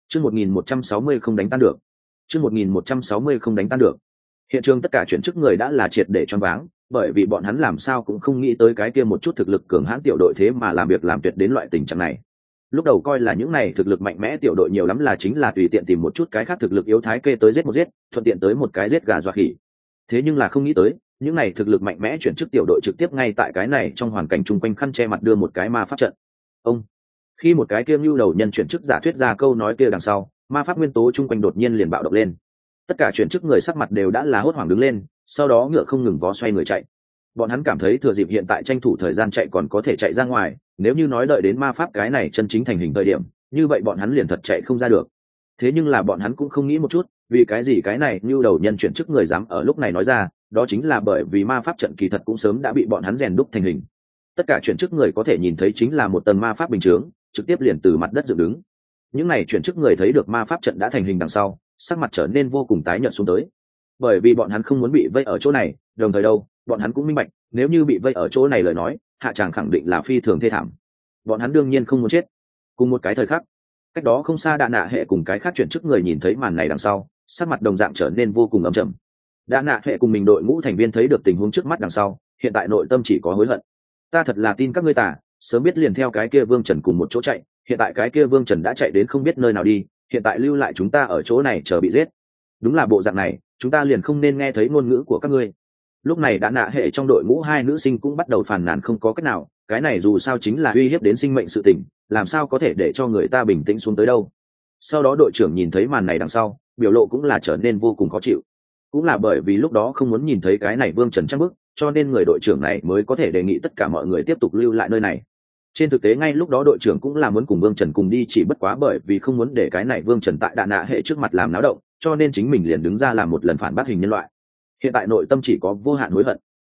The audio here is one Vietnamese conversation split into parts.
Chương 1160 không đánh tan được. Chương 1160 không đánh tan được. Hiện trường tất cả chuyển chức người đã là triệt để choáng váng, bởi vì bọn hắn làm sao cũng không nghĩ tới cái kia một chút thực lực cường hãn tiểu đội thế mà làm việc làm tuyệt đến loại tình trạng này. Lúc đầu coi là những này thực lực mạnh mẽ tiểu đội nhiều lắm là chính là tùy tiện tìm một chút cái khác thực lực yếu thái kê tới giết một giết, thuận tiện tới một cái giết gà dọa khỉ. Thế nhưng là không nghĩ tới, những này thực lực mạnh mẽ chuyển chức tiểu đội trực tiếp ngay tại cái này trong hoàn cảnh chung quanh khăn che mặt đưa một cái ma pháp trận. Ông khi một cái kia nhu đầu nhân chuyển chức giả thuyết ra câu nói kia đằng sau, ma pháp nguyên tố chung quanh đột nhiên liền bạo động lên. Tất cả chuyển chức người sắc mặt đều đã là hốt hoảng đứng lên, sau đó ngựa không ngừng vó xoay người chạy. Bọn hắn cảm thấy thừa dịp hiện tại tranh thủ thời gian chạy còn có thể chạy ra ngoài, nếu như nói đợi đến ma pháp cái này chân chính thành hình thời điểm, như vậy bọn hắn liền thật chạy không ra được. Thế nhưng là bọn hắn cũng không nghĩ một chút, vì cái gì cái này nhu đầu nhân chuyển chức người dám ở lúc này nói ra, đó chính là bởi vì ma pháp trận kỳ thật cũng sớm đã bị bọn hắn rèn đúc thành hình. Tất cả chuyển chức người có thể nhìn thấy chính là một tầng ma pháp bình chướng, trực tiếp liền từ mặt đất dựng đứng. Những này chuyển chức người thấy được ma pháp trận đã thành hình đằng sau, sắc mặt trở nên vô cùng tái nhợt xuống tới, bởi vì bọn hắn không muốn bị vây ở chỗ này, đồng thời đâu bọn hắn cũng minh bạch, nếu như bị vây ở chỗ này lời nói, hạ tràng khẳng định là phi thường thê thảm. Bọn hắn đương nhiên không muốn chết. Cùng một cái thời khắc, cách đó không xa Đạ Nạ Hệ cùng cái khác chuyển chức người nhìn thấy màn này đằng sau, sắc mặt đồng dạng trở nên vô cùng âm trầm. Đạ Nạ Hệ cùng mình đội ngũ thành viên thấy được tình huống trước mắt đằng sau, hiện tại nội tâm chỉ có hối hận. Ta thật là tin các ngươi tà, sớm biết liền theo cái kia Vương Trần cùng một chỗ chạy, hiện tại cái kia Vương Trần đã chạy đến không biết nơi nào đi, hiện tại lưu lại chúng ta ở chỗ này chờ bị giết. Đúng là bộ dạng này, chúng ta liền không nên nghe thấy ngôn ngữ của các ngươi. Lúc này Đạ Nạ Hệ trong đội ngũ hai nữ sinh cũng bắt đầu phàn nàn không có cách nào, cái này dù sao chính là uy hiếp đến sinh mệnh sự tình, làm sao có thể để cho người ta bình tĩnh xuống tới đâu. Sau đó đội trưởng nhìn thấy màn này đằng sau, biểu lộ cũng là trở nên vô cùng khó chịu. Cũng là bởi vì lúc đó không muốn nhìn thấy cái này Vương Trần trăng bức, cho nên người đội trưởng này mới có thể đề nghị tất cả mọi người tiếp tục lưu lại nơi này. Trên thực tế ngay lúc đó đội trưởng cũng là muốn cùng Vương Trần cùng đi, chỉ bất quá bởi vì không muốn để cái này Vương Trần tại Đạ Nạ Hệ trước mặt làm náo động, cho nên chính mình liền đứng ra làm một lần phản bác hình nhân loại. Hiện tại nội tâm chỉ có vô hạn hối hận.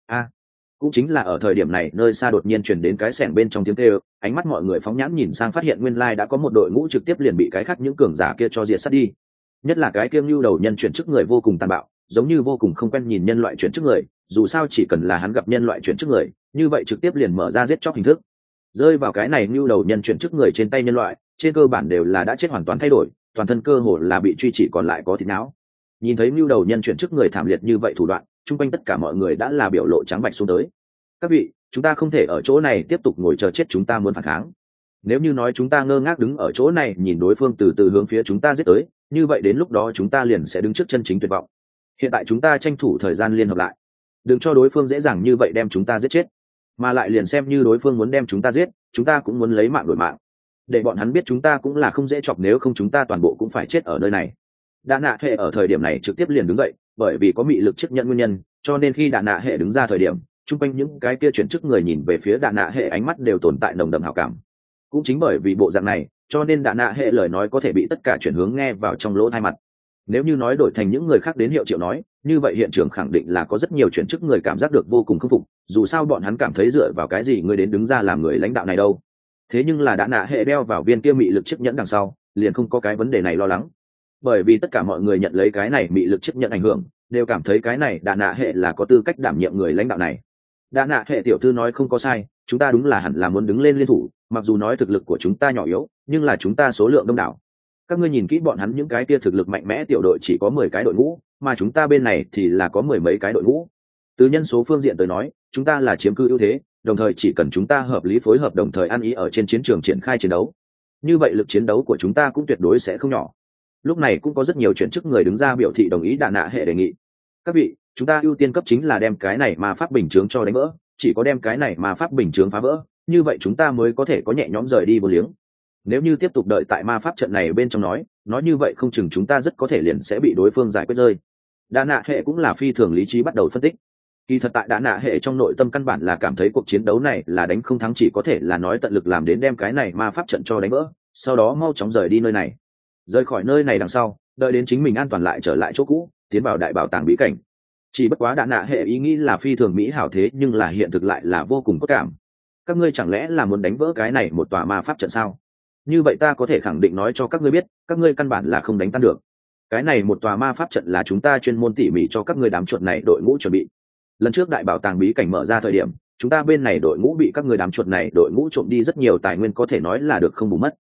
Cũng chính là ở thời điểm này, nơi xa đột nhiên truyền đến cái xẻng bên trong tiếng kêu, ánh mắt mọi người phóng nhãn nhìn sang phát hiện nguyên lai đã có một đội ngũ trực tiếp liền bị cái khác những cường giả kia cho diệt sát đi. Nhất là cái kiêng lưu đầu nhân chuyển chức người vô cùng tàn bạo, giống như vô cùng không quen nhìn nhân loại chuyển chức người, dù sao chỉ cần là hắn gặp nhân loại chuyển chức người, như vậy trực tiếp liền mở ra giết chóc hình thức. Rơi vào cái này lưu đầu nhân chuyển chức người trên tay nhân loại, trên cơ bản đều là đã chết hoàn toàn thay đổi, toàn thân cơ hồ là bị truy chỉ còn lại có thịt não. Nhìn thấy lưu đầu nhân chuyển chức người thảm liệt như vậy thủ đoạn, chung quanh tất cả mọi người đã là biểu lộ trắng bạch xuống tới. Các vị, chúng ta không thể ở chỗ này tiếp tục ngồi chờ chết, chúng ta muốn phản kháng. Nếu như nói chúng ta ngơ ngác đứng ở chỗ này nhìn đối phương từ từ hướng phía chúng ta giết tới, như vậy đến lúc đó chúng ta liền sẽ đứng trước chân chính tuyệt vọng. Hiện tại chúng ta tranh thủ thời gian liên hợp lại, đừng cho đối phương dễ dàng như vậy đem chúng ta giết chết, mà lại liền xem như đối phương muốn đem chúng ta giết, chúng ta cũng muốn lấy mạng đổi mạng, để bọn hắn biết chúng ta cũng là không dễ chọc, nếu không chúng ta toàn bộ cũng phải chết ở nơi này. Đạ Nạ Hệ ở thời điểm này trực tiếp liền đứng dậy, bởi vì có mị lực chấp nhận nguyên nhân, cho nên khi Đạ Nạ Hệ đứng ra thời điểm, chung quanh những cái kia chuyển chức người nhìn về phía Đạ Nạ Hệ ánh mắt đều tồn tại nồng đậm hảo cảm. Cũng chính bởi vì bộ dạng này, cho nên Đạ Nạ Hệ lời nói có thể bị tất cả chuyển hướng nghe vào trong lỗ tai mặt. Nếu như nói đổi thành những người khác đến hiệu triệu nói, như vậy hiện trường khẳng định là có rất nhiều chuyển chức người cảm giác được vô cùng khâm phục, dù sao bọn hắn cảm thấy dựa vào cái gì người đến đứng ra làm người lãnh đạo này đâu. Thế nhưng là Đạ Nạ Hệ đeo vào viên kia mị lực chiếc nhẫn đằng sau, liền không có cái vấn đề này lo lắng, bởi vì tất cả mọi người nhận lấy cái này mị lực chiếc nhẫn ảnh hưởng, đều cảm thấy cái này Đạ Nạ Hệ là có tư cách đảm nhiệm người lãnh đạo này. Đạ Nạ Hệ tiểu thư nói không có sai, chúng ta đúng là hẳn là muốn đứng lên liên thủ, mặc dù nói thực lực của chúng ta nhỏ yếu, nhưng là chúng ta số lượng đông đảo. Các ngươi nhìn kỹ bọn hắn những cái kia thực lực mạnh mẽ tiểu đội chỉ có 10 cái đội ngũ, mà chúng ta bên này thì là có mười mấy cái đội ngũ. Từ nhân số phương diện tới nói, chúng ta là chiếm cứ ưu thế, đồng thời chỉ cần chúng ta hợp lý phối hợp, đồng thời ăn ý ở trên chiến trường triển khai chiến đấu, như vậy lực chiến đấu của chúng ta cũng tuyệt đối sẽ không nhỏ. Lúc này cũng có rất nhiều chuyển chức người đứng ra biểu thị đồng ý Đạ Nạ Hệ đề nghị. Các vị, chúng ta ưu tiên cấp chính là đem cái này ma pháp bình chướng cho đánh vỡ, chỉ có đem cái này ma pháp bình chướng phá vỡ, như vậy chúng ta mới có thể có nhẹ nhõm rời đi vô liếng. Nếu như tiếp tục đợi tại ma pháp trận này bên trong nói như vậy không chừng chúng ta rất có thể liền sẽ bị đối phương giải quyết rơi. Đạ Nạ Hệ cũng là phi thường lý trí bắt đầu phân tích. Kỳ thật tại Đạ Nạ Hệ trong nội tâm căn bản là cảm thấy cuộc chiến đấu này là đánh không thắng, chỉ có thể là nói tận lực làm đến đem cái này ma pháp trận cho đánh vỡ, sau đó mau chóng rời đi nơi này. Rời khỏi nơi này đằng sau, đợi đến chính mình an toàn lại trở lại chỗ cũ, tiến vào đại bảo tàng bí cảnh. Chỉ bất quá Đạ Nạ Hệ ý nghĩ là phi thường mỹ hảo, thế nhưng là hiện thực lại là vô cùng cốt cảm. Các ngươi chẳng lẽ là muốn đánh vỡ cái này một tòa ma pháp trận sao? Như vậy ta có thể khẳng định nói cho các ngươi biết, các ngươi căn bản là không đánh tan được. Cái này một tòa ma pháp trận là chúng ta chuyên môn tỉ mỉ cho các ngươi đám chuột này đội ngũ chuẩn bị. Lần trước đại bảo tàng bí cảnh mở ra thời điểm, chúng ta bên này đội ngũ bị các ngươi đám chuột này đội ngũ trộm đi rất nhiều tài nguyên, có thể nói là được không bù mất.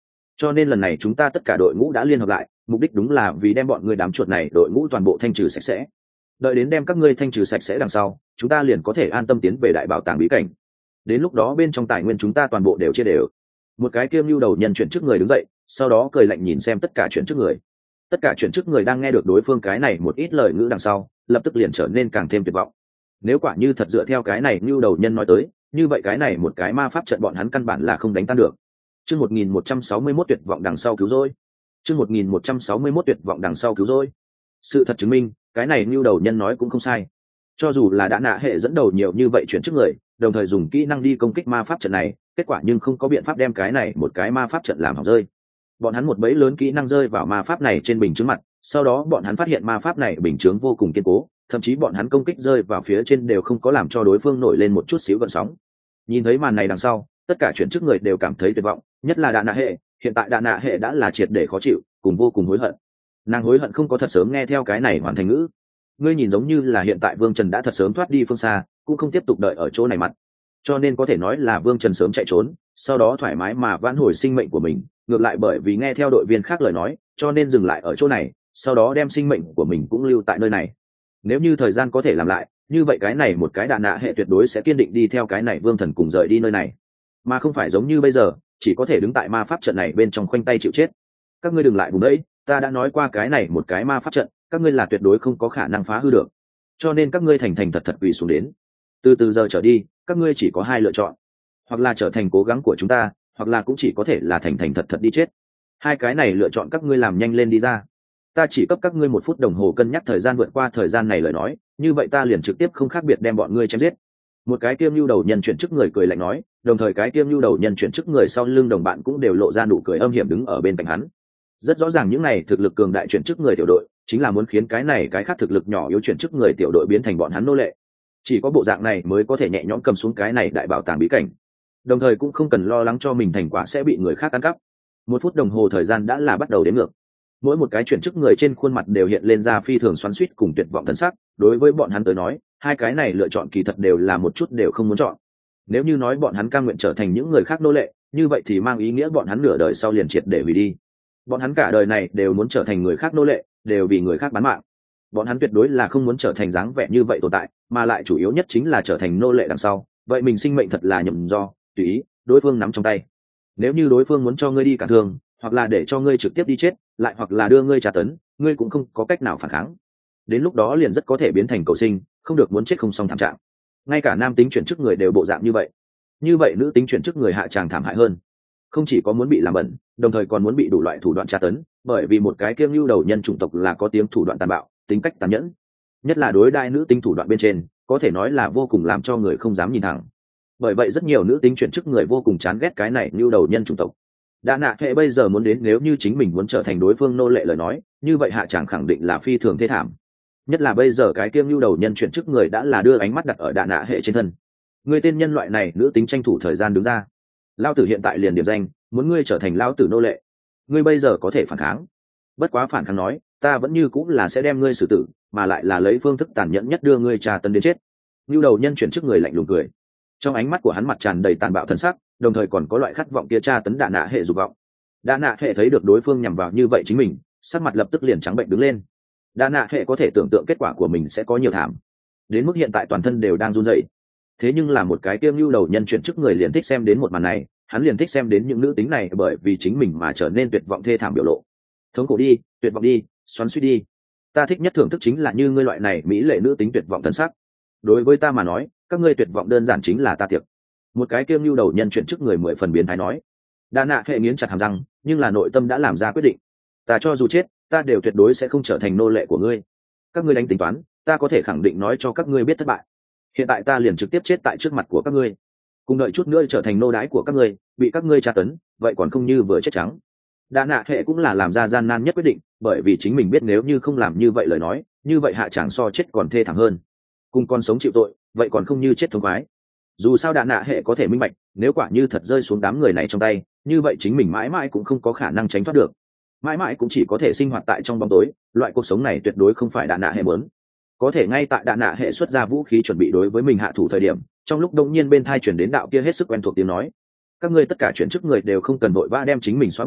cho nên lần này chúng ta tất cả đội ngũ đã liên hợp lại, mục đích đúng là vì đem bọn ngươi đám chuột này đội ngũ toàn bộ thanh trừ sạch sẽ. Đợi đến đem các ngươi thanh trừ sạch sẽ đằng sau, chúng ta liền có thể an tâm tiến về đại bảo tàng bí cảnh. Đến lúc đó bên trong tài nguyên chúng ta toàn bộ đều chia đều. Một cái kiêm lưu đầu nhân chuyển trước người đứng dậy, sau đó cười lạnh nhìn xem tất cả chuyển trước người. Tất cả chuyển trước người đang nghe được đối phương cái này một ít lời ngữ đằng sau, lập tức liền trở nên càng thêm tuyệt vọng. Nếu quả như thật dựa theo cái này lưu đầu nhân nói tới, như vậy cái này một cái ma pháp trận bọn hắn căn bản là không đánh tan được. Chương 1161 tuyệt vọng đằng sau cứu rỗi. Chương 1161 tuyệt vọng đằng sau cứu rỗi. Sự thật chứng minh, cái này lưu đầu nhân nói cũng không sai. Cho dù là đã nạ hệ dẫn đầu nhiều như vậy chuyển trước người, đồng thời dùng kỹ năng đi công kích ma pháp trận này, kết quả nhưng không có biện pháp đem cái này một cái ma pháp trận làm hỏng rơi. Bọn hắn một bẫy lớn kỹ năng rơi vào ma pháp này trên bình chướng mặt, sau đó bọn hắn phát hiện ma pháp này bình chướng vô cùng kiên cố, thậm chí bọn hắn công kích rơi vào phía trên đều không có làm cho đối phương nổi lên một chút xíu gợn sóng. Nhìn thấy màn này đằng sau, tất cả chuyển trước người đều cảm thấy tuyệt vọng, nhất là đạ nạ hệ. Hiện tại đạ nạ hệ đã là triệt để khó chịu, cùng vô cùng hối hận. Nàng hối hận không có thật sớm nghe theo cái này hoàn thành ngữ. Ngươi nhìn giống như là hiện tại Vương Trần đã thật sớm thoát đi phương xa, cũng không tiếp tục đợi ở chỗ này mặt, cho nên có thể nói là Vương Trần sớm chạy trốn, sau đó thoải mái mà vãn hồi sinh mệnh của mình. Ngược lại bởi vì nghe theo đội viên khác lời nói, cho nên dừng lại ở chỗ này, sau đó đem sinh mệnh của mình cũng lưu tại nơi này. Nếu như thời gian có thể làm lại, như vậy cái này một cái đạ nạ hệ tuyệt đối sẽ kiên định đi theo cái này Vương Thần cùng rời đi nơi này, mà không phải giống như bây giờ chỉ có thể đứng tại ma pháp trận này bên trong khoanh tay chịu chết. Các ngươi đừng lại vùng đấy, ta đã nói qua cái này một cái ma pháp trận các ngươi là tuyệt đối không có khả năng phá hư được, cho nên các ngươi thành thành thật thật quỳ xuống đến. Từ giờ trở đi, các ngươi chỉ có hai lựa chọn, hoặc là trở thành cố gắng của chúng ta, hoặc là cũng chỉ có thể là thành thành thật thật đi chết. Hai cái này lựa chọn các ngươi làm nhanh lên đi ra. Ta chỉ cấp các ngươi 1 phút đồng hồ cân nhắc thời gian, vượt qua thời gian này lời nói, như vậy ta liền trực tiếp không khác biệt đem bọn ngươi chém giết. Một cái kiêm lưu đầu nhân chuyển chức người cười lạnh nói, đồng thời cái kiêm lưu đầu nhân chuyển chức người sau lưng đồng bạn cũng đều lộ ra nụ cười âm hiểm đứng ở bên cạnh hắn. Rất rõ ràng những này thực lực cường đại chuyển chức người tiểu đội chính là muốn khiến cái này cái khác thực lực nhỏ yếu chuyển chức người tiểu đội biến thành bọn hắn nô lệ. Chỉ có bộ dạng này mới có thể nhẹ nhõm cầm xuống cái này đại bảo tàng bí cảnh, đồng thời cũng không cần lo lắng cho mình thành quả sẽ bị người khác ăn cắp. 1 phút đồng hồ thời gian đã là bắt đầu đếm ngược. Mỗi một cái chuyển chức người trên khuôn mặt đều hiện lên ra phi thường xoắn xuýt cùng tuyệt vọng thần sắc. Đối với bọn hắn tới nói, hai cái này lựa chọn kỳ thật đều là một chút đều không muốn chọn. Nếu như nói bọn hắn cam nguyện trở thành những người khác nô lệ, như vậy thì mang ý nghĩa bọn hắn nửa đời sau liền triệt để hủy đi. Bọn hắn cả đời này đều muốn trở thành người khác nô lệ, đều vì người khác bán mạng. Bọn hắn tuyệt đối là không muốn trở thành dáng vẻ như vậy tồn tại, mà lại chủ yếu nhất chính là trở thành nô lệ đằng sau. Vậy mình sinh mệnh thật là nhậm do, tùy ý, đối phương nắm trong tay. Nếu như đối phương muốn cho ngươi đi cả thương, hoặc là để cho ngươi trực tiếp đi chết, lại hoặc là đưa ngươi tra tấn, ngươi cũng không có cách nào phản kháng. Đến lúc đó liền rất có thể biến thành cầu sinh, không được muốn chết không xong thảm trạng. Ngay cả nam tính chuyển chức người đều bộ dạng như vậy nữ tính chuyển chức người hạ tràng thảm hại hơn. Không chỉ có muốn bị làm bẩn, đồng thời còn muốn bị đủ loại thủ đoạn tra tấn, bởi vì một cái kiêng lưu đầu nhân chủng tộc là có tiếng thủ đoạn tàn bạo, tính cách tàn nhẫn, nhất là đối đại nữ tính thủ đoạn bên trên, có thể nói là vô cùng làm cho người không dám nhìn thẳng. Bởi vậy rất nhiều nữ tính chuyển chức người vô cùng chán ghét cái này lưu đầu nhân chủng tộc. Đã nạ hệ bây giờ muốn đến, nếu như chính mình muốn trở thành đối phương nô lệ lời nói, như vậy hạ tràng khẳng định là phi thường thê thảm. Nhất là bây giờ cái kiêng lưu đầu nhân chuyển chức người đã là đưa ánh mắt đặt ở đạ nạ hệ trên thân. Người tên nhân loại này nữ tính tranh thủ thời gian đứng ra. Lao tử hiện tại liền điểm danh, muốn ngươi trở thành lao tử nô lệ. Ngươi bây giờ có thể phản kháng, bất quá phản kháng nói, ta vẫn như cũng là sẽ đem ngươi xử tử, mà lại là lấy phương thức tàn nhẫn nhất đưa ngươi trà tấn đến chết. Lưu đầu nhân chuyển chức người lạnh lùng cười, trong ánh mắt của hắn mặt tràn đầy tàn bạo thần sắc, đồng thời còn có loại khát vọng kia tra tấn đạ nạ hệ dục vọng. Đạ nạ hệ thấy được đối phương nhằm vào như vậy chính mình, sắc mặt lập tức liền trắng bệnh đứng lên. Đạ nạ hệ có thể tưởng tượng kết quả của mình sẽ có nhiều thảm, đến mức hiện tại toàn thân đều đang run rẩy. Thế nhưng là một cái kiêng lưu đầu nhân chuyển chức người liền thích xem đến một màn này, hắn liền thích xem đến những nữ tính này bởi vì chính mình mà trở nên tuyệt vọng thê thảm biểu lộ. Thống khổ đi, tuyệt vọng đi, xoắn xuýt đi. Ta thích nhất thưởng thức chính là như ngươi loại này mỹ lệ nữ tính tuyệt vọng thân sắc. Đối với ta mà nói, các ngươi tuyệt vọng đơn giản chính là ta tiệc. Một cái kiêng lưu đầu nhân chuyển chức người 10 phần biến thái nói. Đa nạ hệ nghiến chặt hàm răng, nhưng là nội tâm đã làm ra quyết định. Ta cho dù chết, ta đều tuyệt đối sẽ không trở thành nô lệ của ngươi. Các ngươi đánh tính toán, ta có thể khẳng định nói cho các ngươi biết thất bại. Hiện tại ta liền trực tiếp chết tại trước mặt của các ngươi, cùng đợi chút nữa trở thành nô đái của các ngươi, bị các ngươi tra tấn, vậy còn không như vừa chết trắng. Đa nạ hệ cũng là làm ra gian nan nhất quyết định, bởi vì chính mình biết nếu như không làm như vậy lời nói, như vậy hạ chẳng so chết còn thê thảm hơn. Cùng con sống chịu tội, vậy còn không như chết thống khoái. Dù sao đa nạ hệ có thể minh bạch, nếu quả như thật rơi xuống đám người này trong tay, như vậy chính mình mãi mãi cũng không có khả năng tránh thoát được, mãi mãi cũng chỉ có thể sinh hoạt tại trong bóng tối. Loại cuộc sống này tuyệt đối không phải đa nạ hệ muốn. Có thể ngay tại đạ nạ hệ xuất ra vũ khí chuẩn bị đối với mình hạ thủ thời điểm, trong lúc đông nhiên bên thai chuyển đến đạo kia hết sức quen thuộc tiếng nói: các ngươi tất cả chuyển chức người đều không cần vội vã đem chính mình xóa bỏ,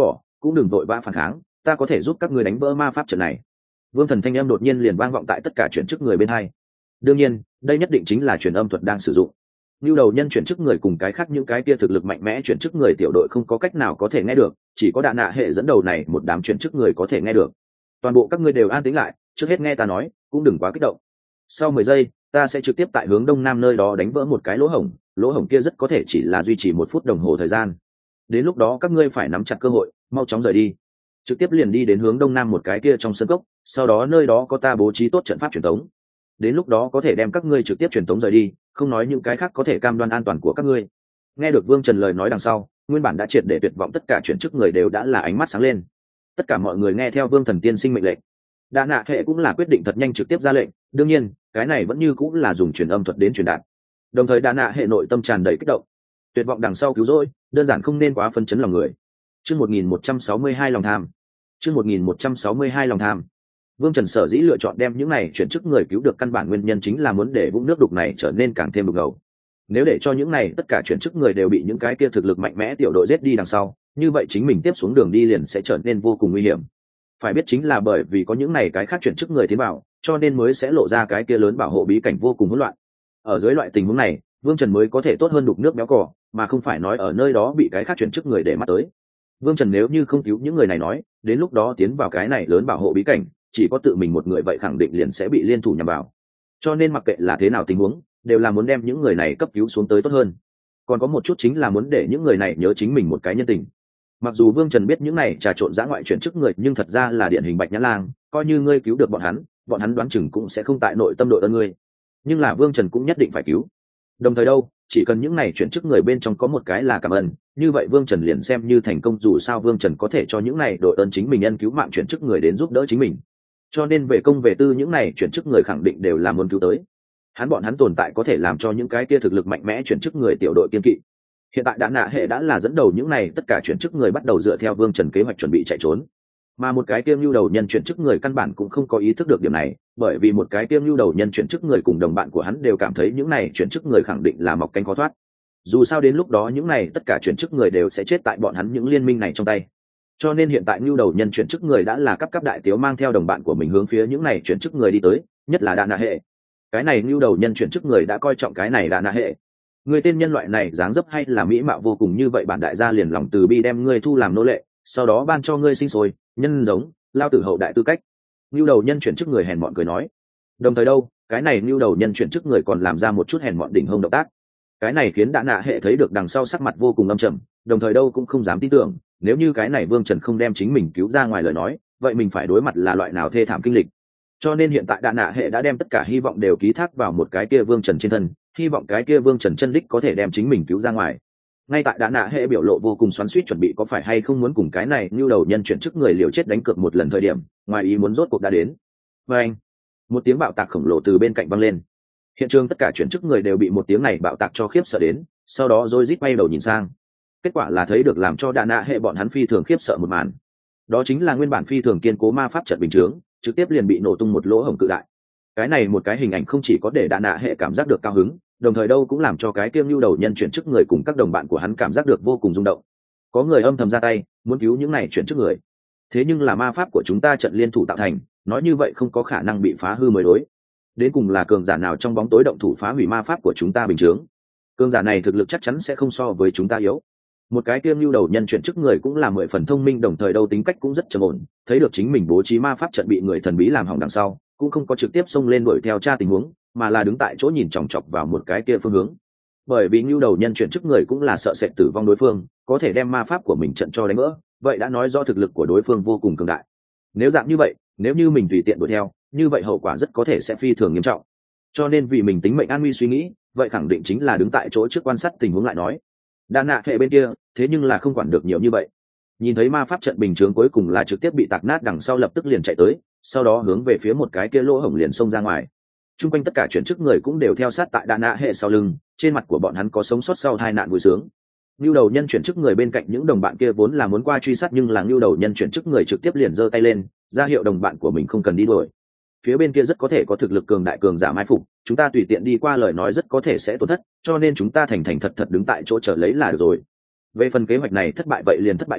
cũng đừng vội vã phản kháng, ta có thể giúp các ngươi đánh vỡ ma pháp trận này. Vương Thần thanh em đột nhiên liền vang vọng tại tất cả chuyển chức người bên hai. Đương nhiên, đây nhất định chính là truyền âm thuật đang sử dụng. Nưu đầu nhân chuyển chức người cùng cái khác những cái kia thực lực mạnh mẽ chuyển chức người tiểu đội không có cách nào có thể nghe được, chỉ có Đạ Nạ hệ dẫn đầu này một đám chuyển chức người có thể nghe được. Toàn bộ các ngươi đều an tĩnh lại, trước hết nghe ta nói, cũng đừng quá kích động. Sau 10 giây, ta sẽ trực tiếp tại hướng đông nam nơi đó đánh vỡ một cái lỗ hổng kia rất có thể chỉ là duy trì 1 phút đồng hồ thời gian. Đến lúc đó các ngươi phải nắm chặt cơ hội, mau chóng rời đi. Trực tiếp liền đi đến hướng đông nam một cái kia trong sân cốc, sau đó nơi đó có ta bố trí tốt trận pháp truyền tống. Đến lúc đó có thể đem các ngươi trực tiếp truyền tống rời đi, không nói những cái khác có thể cam đoan an toàn của các ngươi. Nghe được Vương Trần lời nói đằng sau, nguyên bản đã triệt để tuyệt vọng tất cả chuyển chức người đều đã là ánh mắt sáng lên. Tất cả mọi người nghe theo Vương Thần tiên sinh mệnh lệnh. Đạ Nạ hệ cũng là quyết định thật nhanh trực tiếp ra lệnh, đương nhiên cái này vẫn như cũng là dùng truyền âm thuật đến truyền đạt. Đồng thời Đạ Nạ hệ nội tâm tràn đầy kích động, tuyệt vọng đằng sau cứu rỗi, đơn giản không nên quá phấn chấn lòng người. Chương 1162 lòng tham. Chương 1162 lòng tham. Vương Trần sở dĩ lựa chọn đem những này chuyển chức người cứu được căn bản nguyên nhân chính là muốn để vũng nước đục này trở nên càng thêm đục ngầu. Nếu để cho những này tất cả chuyển chức người đều bị những cái kia thực lực mạnh mẽ tiểu đội giết đi đằng sau, như vậy chính mình tiếp xuống đường đi liền sẽ trở nên vô cùng nguy hiểm. Phải biết chính là bởi vì có những này cái khác chuyển chức người tiến vào, cho nên mới sẽ lộ ra cái kia lớn bảo hộ bí cảnh vô cùng hỗn loạn. Ở dưới loại tình huống này, Vương Trần mới có thể tốt hơn đục nước béo cò, mà không phải nói ở nơi đó bị cái khác chuyển chức người để mắt tới. Vương Trần nếu như không cứu những người này nói, đến lúc đó tiến vào cái này lớn bảo hộ bí cảnh, chỉ có tự mình một người vậy khẳng định liền sẽ bị liên thủ nhằm vào. Cho nên mặc kệ là thế nào tình huống, đều là muốn đem những người này cấp cứu xuống tới tốt hơn. Còn có một chút chính là muốn để những người này nhớ chính mình một cái nhân tình. Mặc dù Vương Trần biết những này trà trộn dã ngoại chuyển chức người, nhưng thật ra là điển hình Bạch Nhã Lang, coi như ngươi cứu được bọn hắn đoán chừng cũng sẽ không tại nội tâm đội ơn ngươi. Nhưng là Vương Trần cũng nhất định phải cứu. Đồng thời đâu, chỉ cần những này chuyển chức người bên trong có một cái là cảm ơn, như vậy Vương Trần liền xem như thành công, dù sao Vương Trần có thể cho những này đội ơn chính mình nhân cứu mạng chuyển chức người đến giúp đỡ chính mình. Cho nên về công về tư những này chuyển chức người khẳng định đều là muốn cứu tới. Bọn hắn tồn tại có thể làm cho những cái kia thực lực mạnh mẽ chuyển chức người tiểu đội kiên kỵ. Hiện tại Đạ Nạ hệ đã là dẫn đầu những này tất cả chuyển chức người bắt đầu dựa theo Vương Trần kế hoạch chuẩn bị chạy trốn. Mà một cái tiêm lưu đầu nhân chuyển chức người căn bản cũng không có ý thức được điểm này, bởi vì một cái tiêm lưu đầu nhân chuyển chức người cùng đồng bạn của hắn đều cảm thấy những này chuyển chức người khẳng định là mọc cánh khó thoát. Dù sao đến lúc đó những này tất cả chuyển chức người đều sẽ chết tại bọn hắn những liên minh này trong tay. Cho nên hiện tại lưu đầu nhân chuyển chức người đã là cấp đại tiếu mang theo đồng bạn của mình hướng phía những này chuyển chức người đi tới, nhất là Đạ Nạ hệ. Cái này lưu đầu nhân chuyển chức người đã coi trọng cái này Đạ Nạ hệ. Người tên nhân loại này dáng dấp hay là mỹ mạo vô cùng như vậy, bản đại gia liền lòng từ bi đem ngươi thu làm nô lệ, sau đó ban cho ngươi sinh sôi nhân giống lao tử hậu đại tư cách. Lưu đầu nhân chuyển chức người hèn mọn cười nói. Đồng thời đâu, cái này lưu đầu nhân chuyển chức người còn làm ra một chút hèn mọn đỉnh hông động tác. Cái này khiến Đạ Nạ hệ thấy được đằng sau sắc mặt vô cùng âm trầm, đồng thời đâu cũng không dám tin tưởng, nếu như cái này Vương Trần không đem chính mình cứu ra ngoài lời nói, vậy mình phải đối mặt là loại nào thê thảm kinh lịch. Cho nên hiện tại Đạ Nạ hệ đã đem tất cả hy vọng đều ký thác vào một cái kia Vương Trần trên thân, hy vọng cái kia Vương Trần chân đích có thể đem chính mình cứu ra ngoài. Ngay tại Đạ Nạ hệ biểu lộ vô cùng xoắn xuýt chuẩn bị có phải hay không muốn cùng cái này như đầu nhân chuyển chức người liều chết đánh cược một lần thời điểm, ngoài ý muốn rốt cuộc đã đến. Và anh, một tiếng bạo tạc khổng lồ từ bên cạnh vang lên. Hiện trường tất cả chuyển chức người đều bị một tiếng này bạo tạc cho khiếp sợ đến, sau đó rồi rít quay đầu nhìn sang. Kết quả là thấy được làm cho Đạ Nạ hệ bọn hắn phi thường khiếp sợ một màn. Đó chính là nguyên bản phi thường kiên cố ma pháp trận bình chướng, trực tiếp liền bị nổ tung một lỗ hổng cự đại. Cái này một cái hình ảnh không chỉ có để Đạ Nạ hệ cảm giác được cao hứng, đồng thời đâu cũng làm cho cái kiêm lưu đầu nhân chuyển chức người cùng các đồng bạn của hắn cảm giác được vô cùng rung động. Có người âm thầm ra tay muốn cứu những này chuyển chức người, thế nhưng là ma pháp của chúng ta trận liên thủ tạo thành, nói như vậy không có khả năng bị phá hư mới đối. Đến cùng là cường giả nào trong bóng tối động thủ phá hủy ma pháp của chúng ta bình chướng? Cường giả này thực lực chắc chắn sẽ không so với chúng ta yếu. Một cái kiêm lưu đầu nhân chuyển chức người cũng là 10 phần thông minh, đồng thời đâu tính cách cũng rất trầm ổn, thấy được chính mình bố trí ma pháp trận bị người thần bí làm hỏng đằng sau, cũng không có trực tiếp xông lên đuổi theo tra tình huống, mà là đứng tại chỗ nhìn chòng chọc vào một cái kia phương hướng. Bởi vì lưu đầu nhân chuyển chức người cũng là sợ sệt tử vong đối phương, có thể đem ma pháp của mình trận cho đánh vỡ, vậy đã nói do thực lực của đối phương vô cùng cường đại. Nếu dạng như vậy, nếu như mình tùy tiện đuổi theo, như vậy hậu quả rất có thể sẽ phi thường nghiêm trọng. Cho nên vì mình tính mệnh an nguy suy nghĩ, vậy khẳng định chính là đứng tại chỗ trước quan sát tình huống lại nói. Đạ Nạ hệ bên kia, thế nhưng là không quản được nhiều như vậy. Nhìn thấy ma pháp trận bình chướng cuối cùng là trực tiếp bị tạc nát đằng sau, lập tức liền chạy tới, sau đó hướng về phía một cái kia lỗ hổng liền xông ra ngoài. Trung quanh tất cả chuyển chức người cũng đều theo sát tại Đạ Nạ hệ sau lưng, trên mặt của bọn hắn có sống sót sau tai nạn vui sướng. Nưu đầu nhân chuyển chức người bên cạnh những đồng bạn kia vốn là muốn qua truy sát, nhưng là nưu đầu nhân chuyển chức người trực tiếp liền giơ tay lên, ra hiệu đồng bạn của mình không cần đi đuổi. Phía bên kia rất có thể có thực lực cường đại cường giả mai phục, chúng ta tùy tiện đi qua lời nói rất có thể sẽ tổn thất, cho nên chúng ta thành thành thật thật đứng tại chỗ chờ lấy là được rồi. Về phần kế hoạch này thất bại vậy liền thất bại đi,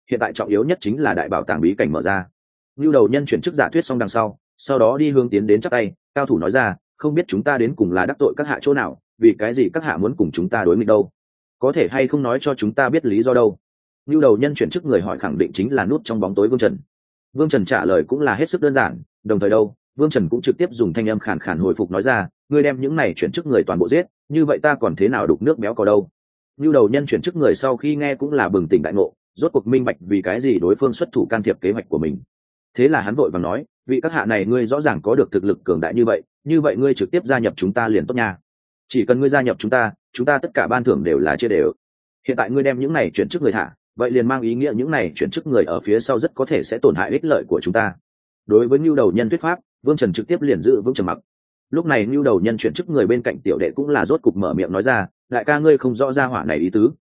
hiện tại trọng yếu nhất chính là đại bảo tàng bí cảnh mở ra. Nưu đầu nhân chuyển chức giả thuyết xong đằng sau đó đi hướng tiến đến chắp tay, cao thủ nói ra, không biết chúng ta đến cùng là đắc tội các hạ chỗ nào, vì cái gì các hạ muốn cùng chúng ta đối nghịch đâu, có thể hay không nói cho chúng ta biết lý do đâu. Nưu đầu nhân chuyển chức người hỏi khẳng định chính là nút trong bóng tối Vương Trần. Vương Trần trả lời cũng là hết sức đơn giản, đồng thời Vương Trần cũng trực tiếp dùng thanh âm khàn khàn hồi phục nói ra, ngươi đem những này chuyển chức người toàn bộ giết, như vậy ta còn thế nào đục nước béo cò đâu. Nưu đầu nhân chuyển chức người sau khi nghe cũng là bừng tỉnh đại ngộ, rốt cuộc minh bạch vì cái gì đối phương xuất thủ can thiệp kế hoạch của mình. Thế là hắn vội vàng nói, vị các hạ này ngươi rõ ràng có được thực lực cường đại như vậy ngươi trực tiếp gia nhập chúng ta liền tốt nha. Chỉ cần ngươi gia nhập chúng ta tất cả ban thưởng đều là chia đều. Hiện tại ngươi đem những này chuyển chức người thả, vậy liền mang ý nghĩa những này chuyển chức người ở phía sau rất có thể sẽ tổn hại ích lợi của chúng ta. Đối với Nưu đầu nhân thuyết pháp, Vương Trần trực tiếp liền giữ vững trầm mặc. Lúc này Nưu đầu nhân chuyển chức người bên cạnh tiểu đệ cũng là rốt cục mở miệng nói ra, đại ca ngươi không rõ gia hỏa này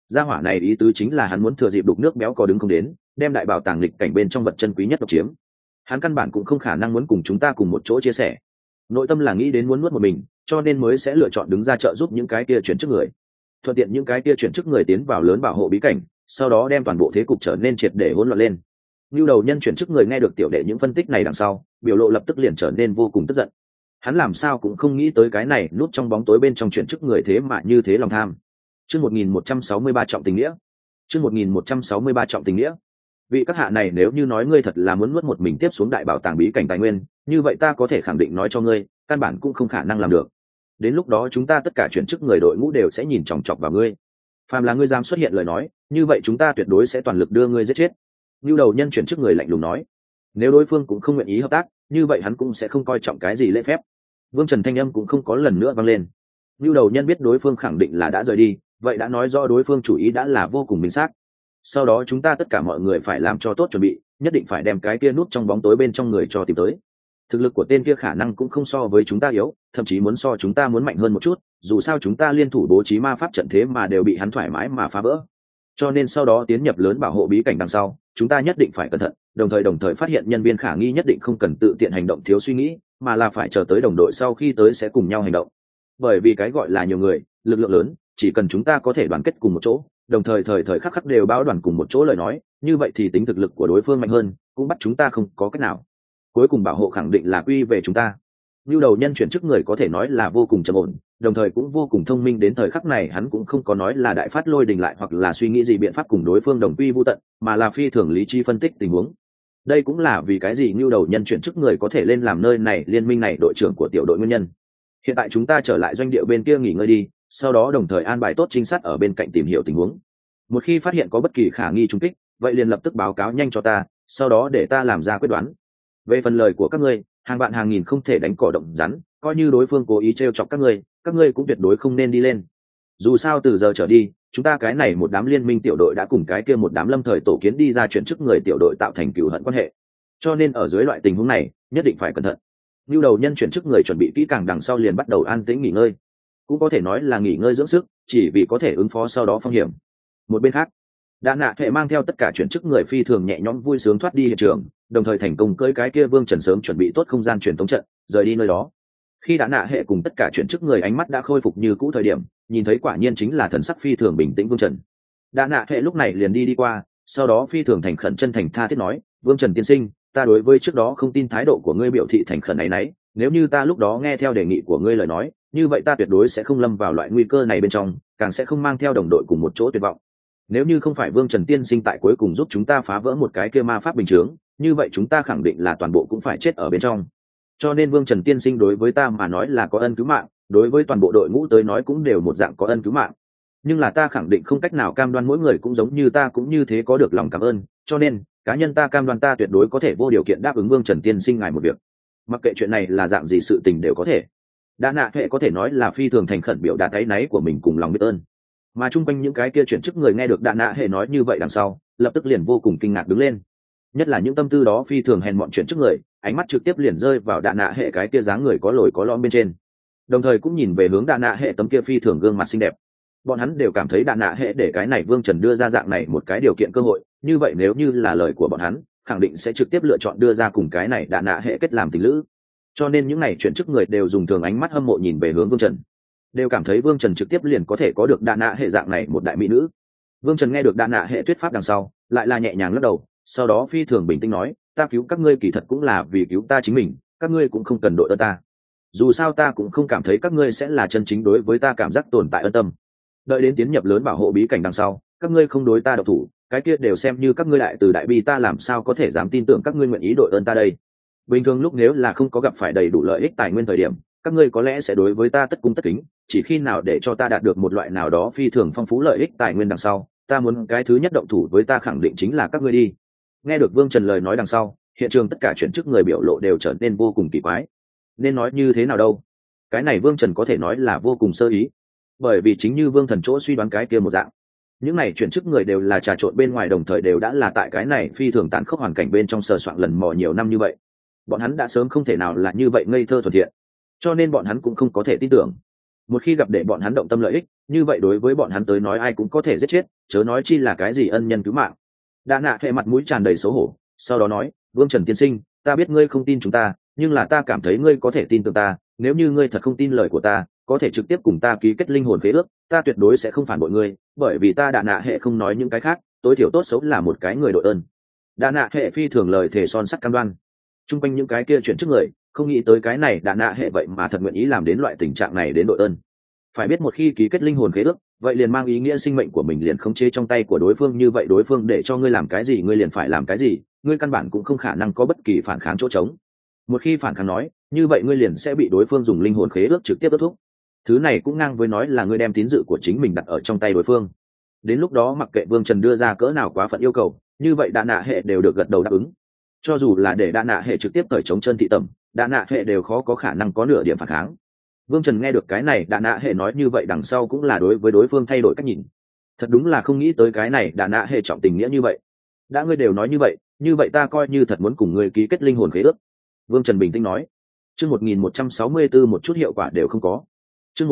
ý tứ chính là hắn muốn thừa dịp đục nước béo có đứng không đến, đem đại bảo tàng lịch cảnh bên trong vật chân quý nhất độc chiếm. Hắn căn bản cũng không khả năng muốn cùng chúng ta cùng một chỗ chia sẻ, nội tâm là nghĩ đến muốn nuốt một mình, cho nên mới sẽ lựa chọn đứng ra trợ giúp những cái kia chuyển chức người, thuận tiện những cái kia chuyển chức người tiến vào lớn bảo hộ bí cảnh, sau đó đem toàn bộ thế cục trở nên triệt để hỗn loạn lên. Nưu đầu nhân chuyển chức người nghe được tiểu đệ những phân tích này đằng sau, biểu lộ lập tức liền trở nên vô cùng tức giận. Hắn làm sao cũng không nghĩ tới cái này núp trong bóng tối bên trong chuyển chức người thế mà như thế lòng tham. Chương 1163 trọng tình nghĩa. Chương 1163 trọng tình nghĩa. Vị các hạ này nếu như nói ngươi thật là muốn nuốt một mình tiếp xuống đại bảo tàng bí cảnh tài nguyên, như vậy ta có thể khẳng định nói cho ngươi, căn bản cũng không khả năng làm được. Đến lúc đó chúng ta tất cả chuyển chức người đội ngũ đều sẽ nhìn chòng chọc vào ngươi. Phàm là ngươi dám xuất hiện lời nói, như vậy chúng ta tuyệt đối sẽ toàn lực đưa ngươi giết chết. Nưu đầu nhân chuyển chức người lạnh lùng nói. Nếu đối phương cũng không nguyện ý hợp tác, như vậy hắn cũng sẽ không coi trọng cái gì lễ phép. Vương Trần thanh âm cũng không có lần nữa vang lên. Nưu đầu nhân biết đối phương khẳng định là đã rời đi, vậy đã nói rõ đối phương chủ ý đã là vô cùng minh xác. Sau đó chúng ta tất cả mọi người phải làm cho tốt chuẩn bị, nhất định phải đem cái kia nút trong bóng tối bên trong người cho tìm tới. Thực lực của tên kia khả năng cũng không so với chúng ta yếu, thậm chí muốn so chúng ta muốn mạnh hơn một chút, dù sao chúng ta liên thủ bố trí ma pháp trận thế mà đều bị hắn thoải mái mà phá vỡ. Cho nên sau đó tiến nhập lớn bảo hộ bí cảnh đằng sau, chúng ta nhất định phải cẩn thận, đồng thời phát hiện nhân viên khả nghi nhất định không cần tự tiện hành động thiếu suy nghĩ, mà là phải chờ tới đồng đội sau khi tới sẽ cùng nhau hành động. Bởi vì cái gọi là nhiều người, lực lượng lớn, chỉ cần chúng ta có thể đoàn kết cùng một chỗ, đồng thời thời khắc đều báo đoàn cùng một chỗ lời nói, như vậy thì tính thực lực của đối phương mạnh hơn, cũng bắt chúng ta không có cách nào. Cuối cùng bảo hộ khẳng định là quy về chúng ta. Nưu đầu nhân chuyển chức người có thể nói là vô cùng trầm ổn, đồng thời cũng vô cùng thông minh, đến thời khắc này hắn cũng không có nói là đại phát lôi đình lại hoặc là suy nghĩ gì biện pháp cùng đối phương đồng quy vu tận, mà là phi thường lý trí phân tích tình huống. Đây cũng là vì cái gì Nưu đầu nhân chuyển chức người có thể lên làm nơi này liên minh này đội trưởng của tiểu đội nguyên nhân. Hiện tại chúng ta trở lại doanh địa bên kia nghỉ ngơi đi, sau đó đồng thời an bài tốt trinh sát ở bên cạnh tìm hiểu tình huống. Một khi phát hiện có bất kỳ khả nghi trúng kích, vậy liền lập tức báo cáo nhanh cho ta, sau đó để ta làm ra quyết đoán. Về phần lời của các ngươi, hàng vạn hàng nghìn không thể đánh cỏ động rắn, coi như đối phương cố ý trêu chọc các ngươi cũng tuyệt đối không nên đi lên. Dù sao từ giờ trở đi, chúng ta cái này một đám liên minh tiểu đội đã cùng cái kia một đám lâm thời tổ kiến đi ra chuyển chức người tiểu đội tạo thành cừu hận quan hệ. Cho nên ở dưới loại tình huống này, nhất định phải cẩn thận. Nưu đầu nhân chuyển chức người chuẩn bị kỹ càng đằng sau liền bắt đầu an tĩnh nghỉ ngơi. Cũng có thể nói là nghỉ ngơi dưỡng sức, chỉ vì có thể ứng phó sau đó phong hiểm. Một bên khác, Đã Nạ Hệ mang theo tất cả chuyển chức người phi thường nhẹ nhõm vui sướng thoát đi hiện trường, đồng thời thành công cưỡi cái kia Vương Trần sớm chuẩn bị tốt không gian truyền tống trận, rời đi nơi đó. Khi Đã Nạ Hệ cùng tất cả chuyển chức người ánh mắt đã khôi phục như cũ thời điểm, nhìn thấy quả nhiên chính là thần sắc phi thường bình tĩnh Vương Trần. Đã Nạ Hệ lúc này liền đi qua, sau đó phi thường thành khẩn chân thành tha thiết nói, Vương Trần tiên sinh, ta đối với trước đó không tin thái độ của ngươi biểu thị thành khẩn ấy nấy, nếu như ta lúc đó nghe theo đề nghị của ngươi lời nói, như vậy ta tuyệt đối sẽ không lâm vào loại nguy cơ này bên trong, càng sẽ không mang theo đồng đội cùng một chỗ tuyệt vọng. Nếu như không phải Vương Trần tiên sinh tại cuối cùng giúp chúng ta phá vỡ một cái kia ma pháp bình chướng, như vậy chúng ta khẳng định là toàn bộ cũng phải chết ở bên trong. Cho nên Vương Trần tiên sinh đối với ta mà nói là có ân cứu mạng, đối với toàn bộ đội ngũ tới nói cũng đều một dạng có ân cứu mạng. Nhưng là ta khẳng định không cách nào cam đoan mỗi người cũng giống như ta cũng như thế có được lòng cảm ơn, cho nên cá nhân ta cam đoan ta tuyệt đối có thể vô điều kiện đáp ứng Vương Trần tiên sinh ngài một việc. Mặc kệ chuyện này là dạng gì sự tình đều có thể. Đã Nạ Hệ có thể nói là phi thường thành khẩn biểu đạt áy náy của mình cùng lòng biết ơn. Mà chung quanh những cái kia chuyển chức người nghe được Đã Nạ Hệ nói như vậy đằng sau, lập tức liền vô cùng kinh ngạc đứng lên. Nhất là những tâm tư đó phi thường hèn mọn chuyển chức người, ánh mắt trực tiếp liền rơi vào Đã Nạ Hệ cái kia dáng người có lồi có lõm bên trên, đồng thời cũng nhìn về hướng Đã Nạ Hệ tấm kia phi thường gương mặt xinh đẹp. Bọn hắn đều cảm thấy Đã Nạ Hệ để cái này Vương Trần đưa ra dạng này một cái điều kiện cơ hội, như vậy nếu như là lời của bọn hắn, khẳng định sẽ trực tiếp lựa chọn đưa ra cùng cái này Đã Nạ Hệ kết làm tình lữ. Cho nên những này chuyển chức người đều dùng thường ánh mắt hâm mộ nhìn về hướng Vương Trần, đều cảm thấy Vương Trần trực tiếp liền có thể có được Đã Nạ Hệ dạng này một đại mỹ nữ. Vương Trần nghe được đa nạ hệ thuyết pháp đằng sau lại là nhẹ nhàng lắc đầu, sau đó phi thường bình tĩnh nói, ta cứu các ngươi kỳ thật cũng là vì cứu ta chính mình, các ngươi cũng không cần đội ơn ta. Dù sao ta cũng không cảm thấy các ngươi sẽ là chân chính đối với ta cảm giác tồn tại ân tâm. Đợi đến tiến nhập lớn bảo hộ bí cảnh đằng sau, các ngươi không đối ta độc thủ, cái kia đều xem như các ngươi đại từ đại bi, ta làm sao có thể dám tin tưởng các ngươi nguyện ý đội ơn ta đây. Bình thường lúc nếu là không có gặp phải đầy đủ lợi ích tài nguyên thời điểm, các ngươi có lẽ sẽ đối với ta tất cung tất kính, chỉ khi nào để cho ta đạt được một loại nào đó phi thường phong phú lợi ích tài nguyên đằng sau, ta muốn cái thứ nhất động thủ với ta khẳng định chính là các ngươi đi. Nghe được Vương Trần lời nói đằng sau, hiện trường tất cả chuyển chức người biểu lộ đều trở nên vô cùng kỳ quái. Nên nói như thế nào đâu? Cái này Vương Trần có thể nói là vô cùng sơ ý, bởi vì chính như Vương Thần chỗ suy đoán cái kia một dạng, những này chuyển chức người đều là trà trộn bên ngoài, đồng thời đều đã là tại cái này phi thường tàn khốc hoàn cảnh bên trong sờ soạn lần mò nhiều năm như vậy. Bọn hắn đã sớm không thể nào là như vậy ngây thơ thuần thiện, cho nên bọn hắn cũng không có thể tin tưởng. Một khi gặp để bọn hắn động tâm lợi ích, như vậy đối với bọn hắn tới nói ai cũng có thể giết chết, chớ nói chi là cái gì ân nhân cứu mạng. Đa nạ hệ mặt mũi tràn đầy xấu hổ, sau đó nói, Vương Trần tiên sinh, ta biết ngươi không tin chúng ta, nhưng là ta cảm thấy ngươi có thể tin tưởng ta, nếu như ngươi thật không tin lời của ta, có thể trực tiếp cùng ta ký kết linh hồn khế ước, ta tuyệt đối sẽ không phản bội ngươi, bởi vì ta đa nạ hệ không nói những cái khác, tối thiểu tốt xấu là một cái người đội ơn. Đa nạ hệ phi thường lời thề son sắt cam đoan. Trung quanh những cái kia chuyển trước người, không nghĩ tới cái này đa nạ hệ vậy mà thật nguyện ý làm đến loại tình trạng này đến đội ơn. Phải biết một khi ký kết linh hồn khế ước, vậy liền mang ý nghĩa sinh mệnh của mình liền khống chế trong tay của đối phương, như vậy đối phương để cho ngươi làm cái gì ngươi liền phải làm cái gì, ngươi căn bản cũng không khả năng có bất kỳ phản kháng chỗ trống. Một khi phản kháng nói, như vậy ngươi liền sẽ bị đối phương dùng linh hồn khế ước trực tiếp kết thúc. Thứ này cũng ngang với nói là ngươi đem tín dự của chính mình đặt ở trong tay đối phương. Đến lúc đó mặc kệ Vương Trần đưa ra cỡ nào quá phận yêu cầu, như vậy đa nạ hệ đều được gật đầu đáp ứng. Cho dù là để đa nạ hệ trực tiếp cởi chống chân thị tẩm, đa nạ hệ đều khó có khả năng có nửa điểm phản kháng. Vương Trần nghe được cái này đa nạ hệ nói như vậy đằng sau cũng là đối với đối phương thay đổi cách nhìn. Thật đúng là không nghĩ tới cái này đa nạ hệ trọng tình nghĩa như vậy. Đã ngươi đều nói như vậy ta coi như thật muốn cùng ngươi ký kết linh hồn khế ước. Vương Trần bình tĩnh nói. Chương 1164 một chút hiệu quả đều không có. Chương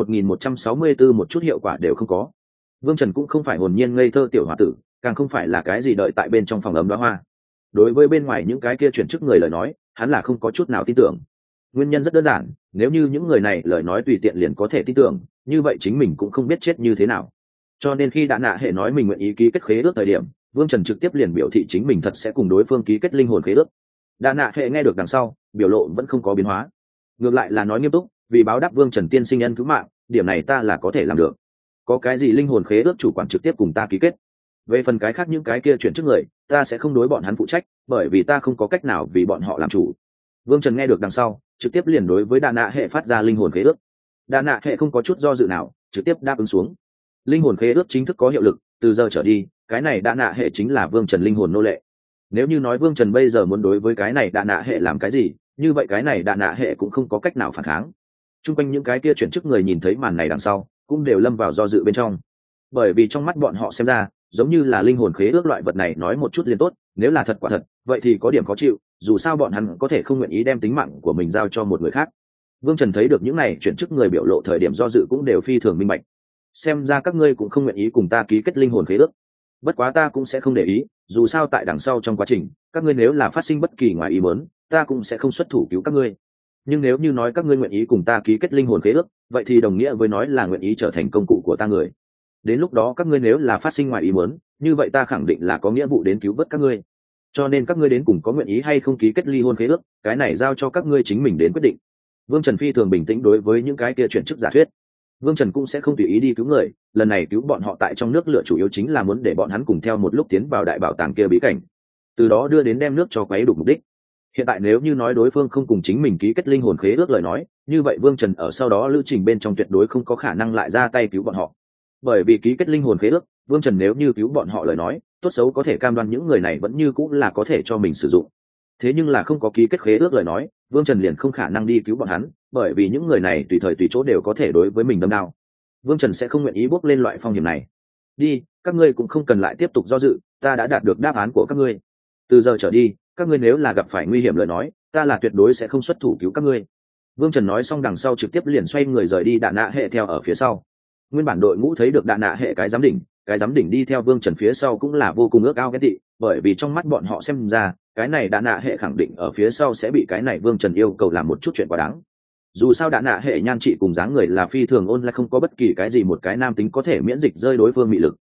1164 một chút hiệu quả đều không có. Vương Trần cũng không phải hồn nhiên ngây thơ tiểu hòa tử, càng không phải là cái gì đợi tại bên trong phòng ấm đóa hoa. Đối với bên ngoài những cái kia chuyển chức người lời nói, hắn là không có chút nào tin tưởng. Nguyên nhân rất đơn giản, nếu như những người này lời nói tùy tiện liền có thể tin tưởng, như vậy chính mình cũng không biết chết như thế nào. Cho nên khi đã nạ hệ nói mình nguyện ý ký kết khế ước thời điểm, Vương Trần trực tiếp liền biểu thị chính mình thật sẽ cùng đối phương ký kết linh hồn khế ước. Đã nạ hệ nghe được đằng sau, biểu lộ vẫn không có biến hóa, ngược lại là nói nghiêm túc, vì báo đáp Vương Trần tiên sinh ân cứu mạng, điểm này ta là có thể làm được. Có cái gì linh hồn khế ước chủ quản trực tiếp cùng ta ký kết. Về phần cái khác những cái kia chuyển chức người, ta sẽ không đối bọn hắn phụ trách, bởi vì ta không có cách nào vì bọn họ làm chủ. Vương Trần nghe được đằng sau, trực tiếp liền đối với đa nạ hệ phát ra linh hồn khế ước. Đa nạ hệ không có chút do dự nào, trực tiếp đáp ứng xuống. Linh hồn khế ước chính thức có hiệu lực, từ giờ trở đi, cái này đa nạ hệ chính là Vương Trần linh hồn nô lệ. Nếu như nói Vương Trần bây giờ muốn đối với cái này đa nạ hệ làm cái gì, như vậy cái này đa nạ hệ cũng không có cách nào phản kháng. Trung quanh những cái kia chuyển chức người nhìn thấy màn này đằng sau, cũng đều lâm vào do dự bên trong. Bởi vì trong mắt bọn họ xem ra, giống như là linh hồn khế ước loại vật này nói một chút liền tốt, nếu là thật quả thật, vậy thì có điểm khó chịu, dù sao bọn hắn có thể không nguyện ý đem tính mạng của mình giao cho một người khác. Vương Trần thấy được những này chuyển chức người biểu lộ thời điểm do dự cũng đều phi thường minh bạch. Xem ra các ngươi cũng không nguyện ý cùng ta ký kết linh hồn khế ước. Bất quá ta cũng sẽ không để ý, dù sao tại đằng sau trong quá trình, các ngươi nếu là phát sinh bất kỳ ngoài ý muốn, ta cũng sẽ không xuất thủ cứu các ngươi. Nhưng nếu như nói các ngươi nguyện ý cùng ta ký kết linh hồn khế ước, vậy thì đồng nghĩa với nói là nguyện ý trở thành công cụ của ta người. Đến lúc đó các ngươi nếu là phát sinh ngoài ý muốn, như vậy ta khẳng định là có nghĩa vụ đến cứu vớt các ngươi. Cho nên các ngươi đến cùng có nguyện ý hay không ký kết ly hôn khế ước, cái này giao cho các ngươi chính mình đến quyết định. Vương Trần phi thường bình tĩnh đối với những cái kia chuyển chức giả thuyết. Vương Trần cũng sẽ không tùy ý đi cứu người, lần này cứu bọn họ tại trong nước lửa chủ yếu chính là muốn để bọn hắn cùng theo một lúc tiến vào đại bảo tàng kia bí cảnh, từ đó đưa đến đem nước cho quấy đủ mục đích. Hiện tại nếu như nói đối phương không cùng chính mình ký kết linh hồn khế ước lời nói, như vậy Vương Trần ở sau đó lữ trình bên trong tuyệt đối không có khả năng lại ra tay cứu bọn họ. Bởi vì ký kết linh hồn khế ước, Vương Trần nếu như cứu bọn họ lời nói, tốt xấu có thể cam đoan những người này vẫn như cũng là có thể cho mình sử dụng. Thế nhưng là không có ký kết khế ước lời nói, Vương Trần liền không khả năng đi cứu bọn hắn, bởi vì những người này tùy thời tùy chỗ đều có thể đối với mình đâm đao. Vương Trần sẽ không nguyện ý bước lên loại phong hiểm này. Đi, các ngươi cũng không cần lại tiếp tục do dự, ta đã đạt được đáp án của các ngươi. Từ giờ trở đi, các ngươi nếu là gặp phải nguy hiểm lời nói, ta là tuyệt đối sẽ không xuất thủ cứu các ngươi. Vương Trần nói xong đằng sau trực tiếp liền xoay người rời đi, đạn nạ hệ theo ở phía sau. Nguyên bản đội ngũ thấy được đạn nạ hệ cái giám đỉnh đi theo Vương Trần phía sau cũng là vô cùng ước ao ghen tị, bởi vì trong mắt bọn họ xem ra, cái này đạn nạ hệ khẳng định ở phía sau sẽ bị cái này Vương Trần yêu cầu làm một chút chuyện quá đáng. Dù sao đạn nạ hệ nhan trị cùng dáng người là phi thường ôn lại, không có bất kỳ cái gì một cái nam tính có thể miễn dịch rơi đối phương mị lực.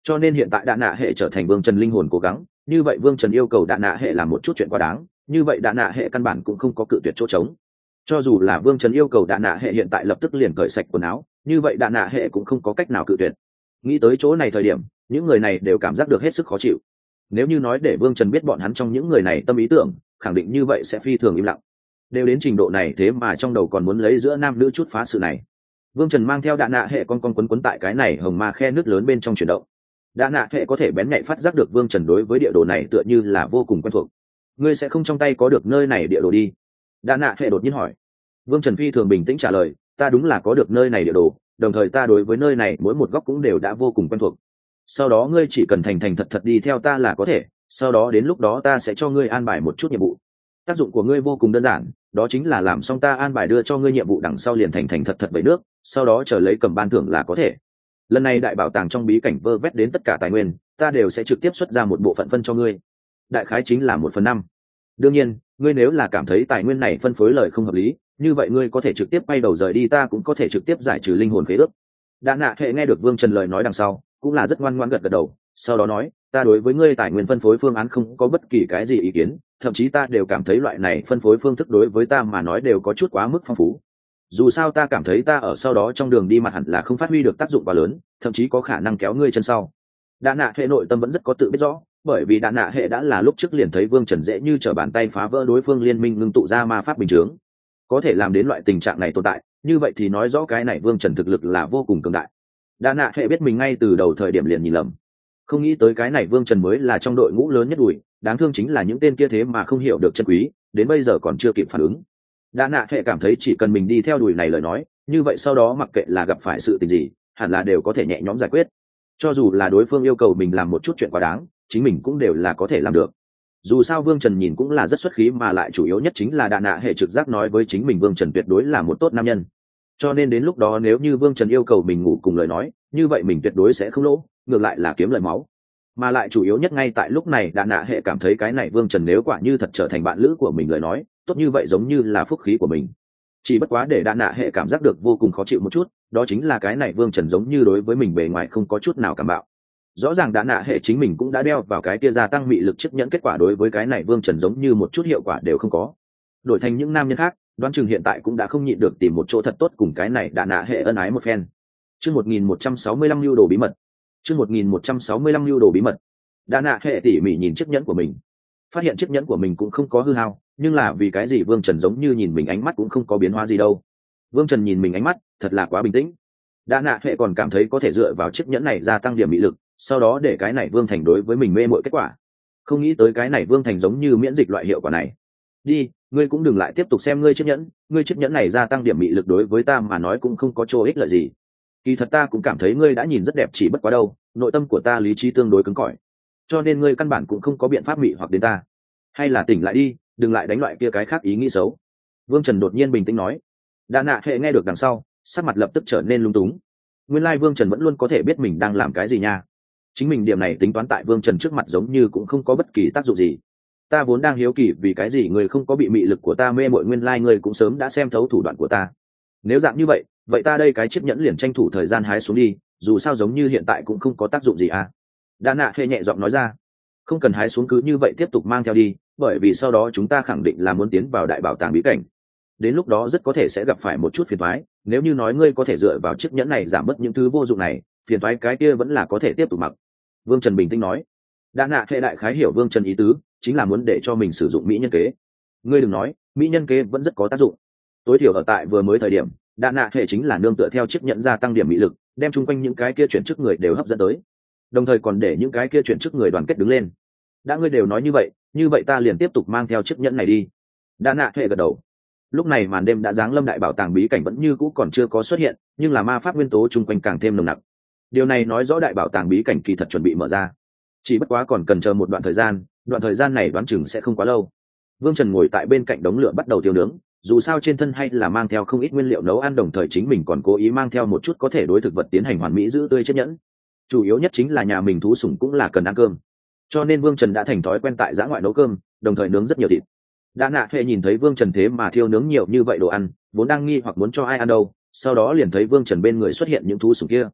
cho nên hiện tại đạ nạ hệ trở thành vương trần linh hồn cố gắng, như vậy vương trần yêu cầu đạ nạ hệ làm một chút chuyện quá đáng, như vậy đạ nạ hệ căn bản cũng không có cự tuyệt chỗ trống. Cho dù là vương trần yêu cầu đạ nạ hệ hiện tại lập tức liền cởi sạch quần áo, như vậy đạ nạ hệ cũng không có cách nào cự tuyệt. Nghĩ tới chỗ này thời điểm, những người này đều cảm giác được hết sức khó chịu. Nếu như nói để vương trần biết bọn hắn trong những người này tâm ý tưởng, khẳng định như vậy sẽ phi thường im lặng. Đều đến trình độ này thế mà trong đầu còn muốn lấy giữa nam nữ chút phá sự này. Vương trần mang theo đạ nạ hệ con quấn quấn tại cái này hồng ma khe nước lớn bên trong chuyển động. Đạ nạ hệ có thể bén nhạy phát giác được vương trần đối với địa đồ này tựa như là vô cùng quen thuộc. Ngươi sẽ không trong tay có được nơi này địa đồ đi? Đạ nạ hệ đột nhiên hỏi. Vương trần phi thường bình tĩnh trả lời, ta đúng là có được nơi này địa đồ, đồng thời ta đối với nơi này mỗi một góc cũng đều đã vô cùng quen thuộc. Sau đó ngươi chỉ cần thành thành thật thật đi theo ta là có thể, sau đó đến lúc đó ta sẽ cho ngươi an bài một chút nhiệm vụ. Tác dụng của ngươi vô cùng đơn giản, đó chính là làm xong ta an bài đưa cho ngươi nhiệm vụ đằng sau liền thành thành thật thật vẩy nước, sau đó chờ lấy cầm ban thưởng là có thể. Lần này đại bảo tàng trong bí cảnh vơ vét đến tất cả tài nguyên, ta đều sẽ trực tiếp xuất ra một bộ phận phân cho ngươi, đại khái chính là 1/5. Đương nhiên, ngươi nếu là cảm thấy tài nguyên này phân phối lời không hợp lý, như vậy ngươi có thể trực tiếp quay đầu rời đi, ta cũng có thể trực tiếp giải trừ linh hồn khế ước. Đạ nạ hệ nghe được vương trần lời nói đằng sau cũng là rất ngoan ngoãn gật gật đầu, sau đó nói, ta đối với ngươi tài nguyên phân phối phương án không có bất kỳ cái gì ý kiến, thậm chí ta đều cảm thấy loại này phân phối phương thức đối với ta mà nói đều có chút quá mức phong phú. Dù sao ta cảm thấy ta ở sau đó trong đường đi mặt hẳn là không phát huy được tác dụng quá lớn, thậm chí có khả năng kéo ngươi chân sau. Đạ nạ hệ nội tâm vẫn rất có tự biết rõ, bởi vì đạ nạ hệ đã là lúc trước liền thấy vương trần dễ như trở bàn tay phá vỡ đối phương liên minh ngưng tụ ra ma pháp bình chướng, có thể làm đến loại tình trạng này tồn tại, như vậy thì nói rõ cái này vương trần thực lực là vô cùng cường đại. Đạ nạ hệ biết mình ngay từ đầu thời điểm liền nhìn lầm, không nghĩ tới cái này vương trần mới là trong đội ngũ lớn nhất đùi, đáng thương chính là những tên kia thế mà không hiểu được chân quý, đến bây giờ còn chưa kịp phản ứng. Đạ nạ hệ cảm thấy chỉ cần mình đi theo đùi này lời nói, như vậy sau đó mặc kệ là gặp phải sự tình gì, hẳn là đều có thể nhẹ nhõm giải quyết. Cho dù là đối phương yêu cầu mình làm một chút chuyện quá đáng, chính mình cũng đều là có thể làm được. Dù sao vương trần nhìn cũng là rất xuất khí, mà lại chủ yếu nhất chính là đạ nạ hệ trực giác nói với chính mình vương trần tuyệt đối là một tốt nam nhân. Cho nên đến lúc đó nếu như vương trần yêu cầu mình ngủ cùng lời nói, như vậy mình tuyệt đối sẽ không lỗ, ngược lại là kiếm lời máu. Mà lại chủ yếu nhất ngay tại lúc này đạ nạ hệ cảm thấy cái này vương trần nếu quả như thật trở thành bạn lữ của mình lời nói, tốt như vậy giống như là phúc khí của mình. Chỉ bất quá để đạ nạ hệ cảm giác được vô cùng khó chịu một chút, đó chính là cái này vương trần giống như đối với mình bề ngoài không có chút nào cảm bạo. Rõ ràng đạ nạ hệ chính mình cũng đã đeo vào cái kia gia tăng mị lực chiếc nhẫn, kết quả đối với cái này vương trần giống như một chút hiệu quả đều không có. Đổi thành những nam nhân khác, đoán chừng hiện tại cũng đã không nhịn được tìm một chỗ thật tốt cùng cái này đạ nạ hệ ân ái một phen. Chương 1165 lưu đồ bí mật. Chương 1165 lưu đồ bí mật. Đạ nạ hệ tỉ mỉ nhìn chiếc nhẫn của mình, phát hiện chiếc nhẫn của mình cũng không có hư hao, nhưng là vì cái gì vương trần giống như nhìn mình ánh mắt cũng không có biến hóa gì đâu. Vương trần nhìn mình ánh mắt thật là quá bình tĩnh. Đạ nạ hệ còn cảm thấy có thể dựa vào chiếc nhẫn này gia tăng điểm mị lực, sau đó để cái này vương thành đối với mình mê mội kết quả. Không nghĩ tới cái này vương thành giống như miễn dịch loại hiệu quả này. Đi, ngươi cũng đừng lại tiếp tục xem ngươi chiếc nhẫn, ngươi chiếc nhẫn này gia tăng điểm mị lực đối với ta mà nói cũng không có chỗ ích lợi gì. Kỳ thật ta cũng cảm thấy ngươi đã nhìn rất đẹp, chỉ bất quá đâu, nội tâm của ta lý trí tương đối cứng cỏi, cho nên ngươi căn bản cũng không có biện pháp mị hoặc đến ta. Hay là tỉnh lại đi, đừng lại đánh loại kia cái khác ý nghĩ xấu. Vương trần đột nhiên bình tĩnh nói. Đạ nạ hệ nghe được đằng sau sắc mặt lập tức trở nên lung túng. Nguyên lai vương trần vẫn luôn có thể biết mình đang làm cái gì nha. Chính mình điểm này tính toán tại vương trần trước mặt giống như cũng không có bất kỳ tác dụng gì. Ta vốn đang hiếu kỳ vì cái gì người không có bị mị lực của ta mê mội, nguyên lai người cũng sớm đã xem thấu thủ đoạn của ta. Nếu dạng như vậy, vậy ta đây cái chiếc nhẫn liền tranh thủ thời gian hái xuống đi, dù sao giống như hiện tại cũng không có tác dụng gì à. Đạ nạ hệ nhẹ giọng nói ra. Không cần hái xuống, cứ như vậy tiếp tục mang theo đi, bởi vì sau đó chúng ta khẳng định là muốn tiến vào đại bảo tàng bí cảnh. Đến lúc đó rất có thể sẽ gặp phải một chút phiền toái, nếu như nói ngươi có thể dựa vào chiếc nhẫn này giảm bớt những thứ vô dụng này, phiền toái cái kia vẫn là có thể tiếp tục mặc. Vương trần bình tĩnh nói. Đạ nạ hệ đại khái hiểu vương trần ý tứ, chính là muốn để cho mình sử dụng mỹ nhân kế. Ngươi đừng nói, mỹ nhân kế vẫn rất có tác dụng. Tối thiểu ở tại vừa mới thời điểm, đạ nạ hệ chính là nương tựa theo chiếc nhẫn gia tăng điểm mỹ lực, đem chung quanh những cái kia chuyển chức người đều hấp dẫn tới, đồng thời còn để những cái kia chuyển chức người đoàn kết đứng lên. Đã ngươi đều nói như vậy ta liền tiếp tục mang theo chiếc nhẫn này đi. Đạ nạ hệ gật đầu. Lúc này màn đêm đã giáng lâm, đại bảo tàng bí cảnh vẫn như cũ còn chưa có xuất hiện, nhưng là ma pháp nguyên tố chung quanh càng thêm nồng nặc. Điều này nói rõ đại bảo tàng bí cảnh kỳ thật chuẩn bị mở ra, chỉ bất quá còn cần chờ một đoạn thời gian này đoán chừng sẽ không quá lâu. Vương trần ngồi tại bên cạnh đống lửa bắt đầu tiêu nướng, dù sao trên thân hay là mang theo không ít nguyên liệu nấu ăn, đồng thời chính mình còn cố ý mang theo một chút có thể đối thực vật tiến hành hoàn mỹ giữ tươi chiếc nhẫn. Chủ yếu nhất chính là nhà mình thú sủng cũng là cần ăn cơm, cho nên vương trần đã thành thói quen tại giã ngoại nấu cơm, đồng thời nướng rất nhiều thịt. Đạ nạ hệ nhìn thấy vương trần thế mà thiêu nướng nhiều như vậy đồ ăn, vốn đang nghi hoặc muốn cho ai ăn đâu, sau đó liền thấy vương trần bên người xuất hiện những thú sủng kia.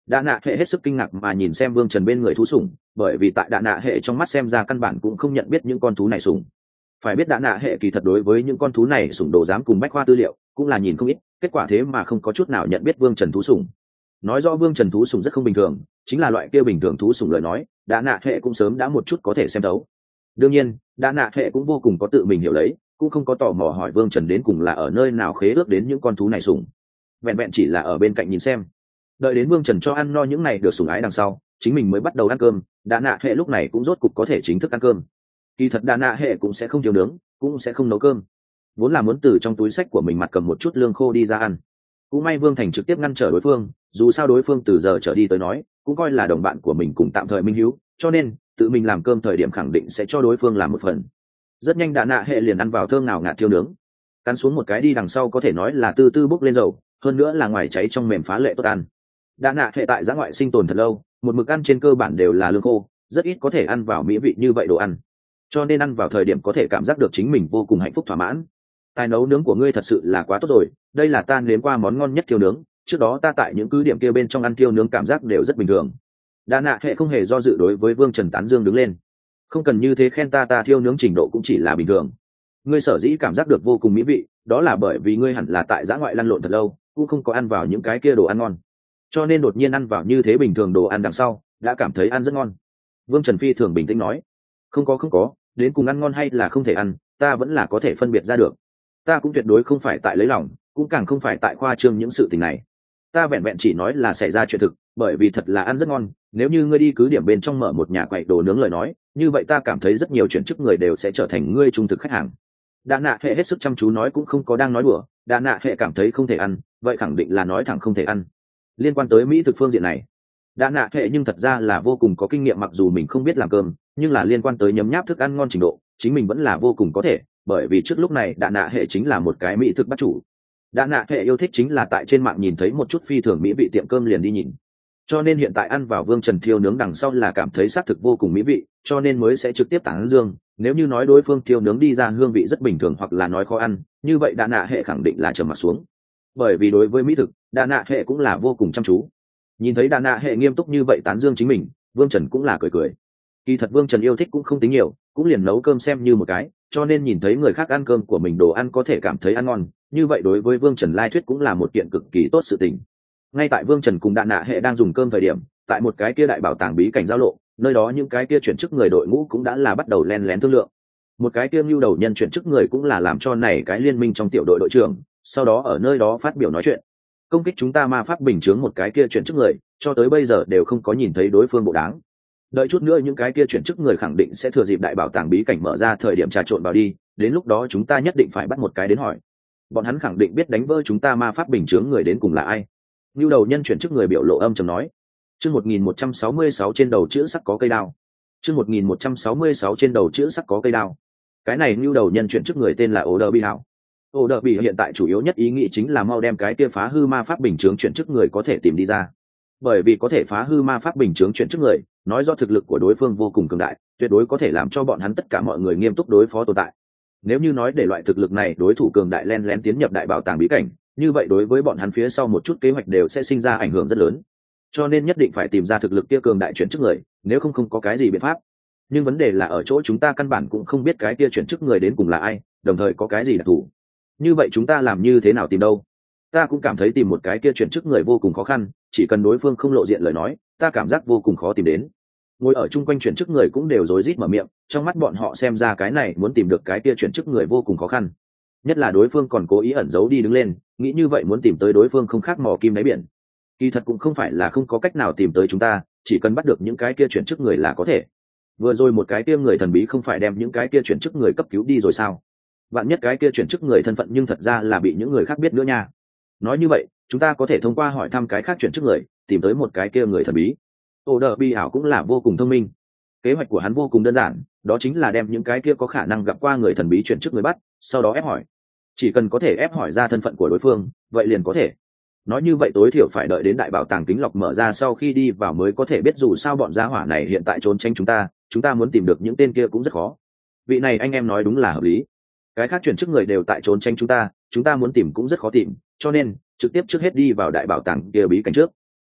Đạ nạ hệ hết sức kinh ngạc mà nhìn xem Vương Trần bên người thú sủng, bởi vì tại đạ nạ hệ trong mắt xem ra căn bản cũng không nhận biết những con thú này sủng. Phải biết đạ nạ hệ kỳ thật đối với những con thú này sủng đồ giám cùng bách khoa tư liệu cũng là nhìn không ít, kết quả thế mà không có chút nào nhận biết Vương Trần thú sủng. Nói rõ Vương Trần thú sủng rất không bình thường, chính là loại kia bình thường thú sủng lời nói, đạ nạ hệ cũng sớm đã một chút có thể xem đấu. Đương nhiên, đạ nạ hệ cũng vô cùng có tự mình hiểu lấy, cũng không có tò mò hỏi Vương Trần đến cùng là ở nơi nào khế ước đến những con thú này sủng. Vẹn vẹn chỉ là ở bên cạnh nhìn xem. Đợi đến Vương Trần cho ăn no những này được sủng ái đằng sau, chính mình mới bắt đầu ăn cơm. Đạ nạ hệ lúc này cũng rốt cục có thể chính thức ăn cơm. Kỳ thật đạ nạ hệ cũng sẽ không thiếu nướng, cũng sẽ không nấu cơm, vốn là muốn từ trong túi sách của mình mặt cầm một chút lương khô đi ra ăn. Cũng may Vương Thành trực tiếp ngăn trở đối phương, dù sao đối phương từ giờ trở đi tới nói cũng coi là đồng bạn của mình cùng tạm thời minh hữu, cho nên tự mình làm cơm thời điểm khẳng định sẽ cho đối phương làm một phần. Rất nhanh đạ nạ hệ liền ăn vào thơm nào ngạt thiêu nướng, cắn xuống một cái đi đằng sau có thể nói là từ từ bốc lên dầu, hơn nữa là ngoài cháy trong mềm phá lệ tốt ăn. Đạ nạ hệ tại giã ngoại sinh tồn thật lâu, một mực ăn trên cơ bản đều là lương khô, rất ít có thể ăn vào mỹ vị như vậy đồ ăn, cho nên ăn vào thời điểm có thể cảm giác được chính mình vô cùng hạnh phúc thỏa mãn. Tài nấu nướng của ngươi thật sự là quá tốt rồi, đây là ta nếm qua món ngon nhất thiêu nướng, trước đó ta tại những cứ điểm kia bên trong ăn thiêu nướng cảm giác đều rất bình thường. Đạ nạ hệ không hề do dự đối với Vương Trần tán dương đứng lên. Không cần như thế khen ta thiêu nướng trình độ cũng chỉ là bình thường. Ngươi sở dĩ cảm giác được vô cùng mỹ vị, đó là bởi vì ngươi hẳn là tại giã ngoại lăn lộn thật lâu, cũng không có ăn vào những cái kia đồ ăn ngon, cho nên đột nhiên ăn vào như thế bình thường đồ ăn đằng sau đã cảm thấy ăn rất ngon. Vương Trần phi thường bình tĩnh nói, không có, đến cùng ăn ngon hay là không thể ăn, ta vẫn là có thể phân biệt ra được. Ta cũng tuyệt đối không phải tại lấy lòng, cũng càng không phải tại khoa trương những sự tình này. Ta vẹn vẹn chỉ nói là xảy ra chuyện thực, bởi vì thật là ăn rất ngon. Nếu như ngươi đi cứ điểm bên trong mở một nhà quậy đồ nướng lời nói, như vậy ta cảm thấy rất nhiều chuyển chức người đều sẽ trở thành ngươi trung thực khách hàng. Đạ nạ hệ hết sức chăm chú nói, cũng không có đang nói đùa. Đạ nạ hệ cảm thấy không thể ăn, vậy khẳng định là nói thẳng không thể ăn. Liên quan tới mỹ thực phương diện này, Đạ nạ hệ nhưng thật ra là vô cùng có kinh nghiệm, mặc dù mình không biết làm cơm, nhưng là liên quan tới nhấm nháp thức ăn ngon trình độ, chính mình vẫn là vô cùng có thể, bởi vì trước lúc này đạ nạ hệ chính là một cái mỹ thực bắt chủ. Đạ nạ hệ yêu thích chính là tại trên mạng nhìn thấy một chút phi thường mỹ vị tiệm cơm liền đi nhìn, cho nên hiện tại ăn vào Vương Trần thiêu nướng đằng sau là cảm thấy xác thực vô cùng mỹ vị, cho nên mới sẽ trực tiếp tán dương. Nếu như nói đối phương thiêu nướng đi ra hương vị rất bình thường hoặc là nói khó ăn, như vậy đạ nạ hệ khẳng định là trầm mặt xuống, bởi vì đối với mỹ thực đạ nạ hệ cũng là vô cùng chăm chú. Nhìn thấy đạ nạ hệ nghiêm túc như vậy tán dương chính mình, Vương Trần cũng là cười cười. Kỳ thật Vương Trần yêu thích cũng không tính nhiều, cũng liền nấu cơm xem như một cái, cho nên nhìn thấy người khác ăn cơm của mình đồ ăn có thể cảm thấy ăn ngon, như vậy đối với Vương Trần lai thuyết cũng là một kiện cực kỳ tốt sự tình. Ngay tại Vương Trần cùng đạ nạ hệ đang dùng cơm thời điểm, tại một cái kia đại bảo tàng bí cảnh giao lộ, nơi đó những cái kia chuyển chức người đội ngũ cũng đã là bắt đầu len lén thương lượng. Một cái kia lưu đầu nhân chuyển chức người cũng là làm cho này cái liên minh trong tiểu đội đội trưởng, sau đó ở nơi đó phát biểu nói chuyện. Công kích chúng ta ma pháp bình chướng một cái kia chuyển chức người, cho tới bây giờ đều không có nhìn thấy đối phương bộ đáng. Đợi chút nữa những cái kia chuyển chức người khẳng định sẽ thừa dịp đại bảo tàng bí cảnh mở ra thời điểm trà trộn vào đi, đến lúc đó chúng ta nhất định phải bắt một cái đến hỏi. Bọn hắn khẳng định biết đánh vỡ chúng ta ma pháp bình chướng người đến cùng là ai. Lưu đầu nhân chuyển chức người biểu lộ âm trầm nói. Chương 1166 trên đầu chữ sắc có cây đao. Chương 1166 trên đầu chữ sắc có cây đao. Cái này lưu đầu nhân chuyển chức người tên là Oder Bi Hảo. Oder Bi hiện tại chủ yếu nhất ý nghĩ chính là mau đem cái kia phá hư ma pháp bình chướng chuyển chức người có thể tìm đi ra. Bởi vì có thể phá hư ma pháp bình chướng chuyển chức người, nói do thực lực của đối phương vô cùng cường đại, tuyệt đối có thể làm cho bọn hắn tất cả mọi người nghiêm túc đối phó tồn tại. Nếu như nói để loại thực lực này đối thủ cường đại len lén tiến nhập đại bảo tàng bí cảnh, như vậy đối với bọn hắn phía sau một chút kế hoạch đều sẽ sinh ra ảnh hưởng rất lớn. Cho nên nhất định phải tìm ra thực lực kia cường đại chuyển chức người, nếu không có cái gì biện pháp. Nhưng vấn đề là ở chỗ chúng ta căn bản cũng không biết cái kia chuyển chức người đến cùng là ai, đồng thời có cái gì đặc thù. Như vậy chúng ta làm như thế nào tìm đâu? Ta cũng cảm thấy tìm một cái kia chuyển chức người vô cùng khó khăn, chỉ cần đối phương không lộ diện lời nói, ta cảm giác vô cùng khó tìm đến. Ngồi ở chung quanh chuyển chức người cũng đều rối rít mở miệng, trong mắt bọn họ xem ra cái này muốn tìm được cái kia chuyển chức người vô cùng khó khăn. Nhất là đối phương còn cố ý ẩn giấu đi đứng lên, nghĩ như vậy muốn tìm tới đối phương không khác mò kim đáy biển. Kỳ thật cũng không phải là không có cách nào tìm tới chúng ta, chỉ cần bắt được những cái kia chuyển chức người là có thể. Vừa rồi một cái kia người thần bí không phải đem những cái kia chuyển chức người cấp cứu đi rồi sao? Vạn nhất cái kia chuyển chức người thân phận nhưng thật ra là bị những người khác biết nữa nha. Nói như vậy, chúng ta có thể thông qua hỏi thăm cái khác chuyển chức người, tìm tới một cái kia người thần bí. Oder Bi Hảo cũng là vô cùng thông minh. Kế hoạch của hắn vô cùng đơn giản, đó chính là đem những cái kia có khả năng gặp qua người thần bí chuyển chức người bắt, sau đó ép hỏi. Chỉ cần có thể ép hỏi ra thân phận của đối phương, vậy liền có thể. Nói như vậy tối thiểu phải đợi đến đại bảo tàng kính lọc mở ra sau khi đi vào mới có thể biết, dù sao bọn gia hỏa này hiện tại trốn tránh chúng ta muốn tìm được những tên kia cũng rất khó. Vị này anh em nói đúng là hợp lý. Cái khác chuyển chức người đều tại trốn tránh chúng ta muốn tìm cũng rất khó tìm, cho nên trực tiếp trước hết đi vào đại bảo tàng kia bí cảnh trước.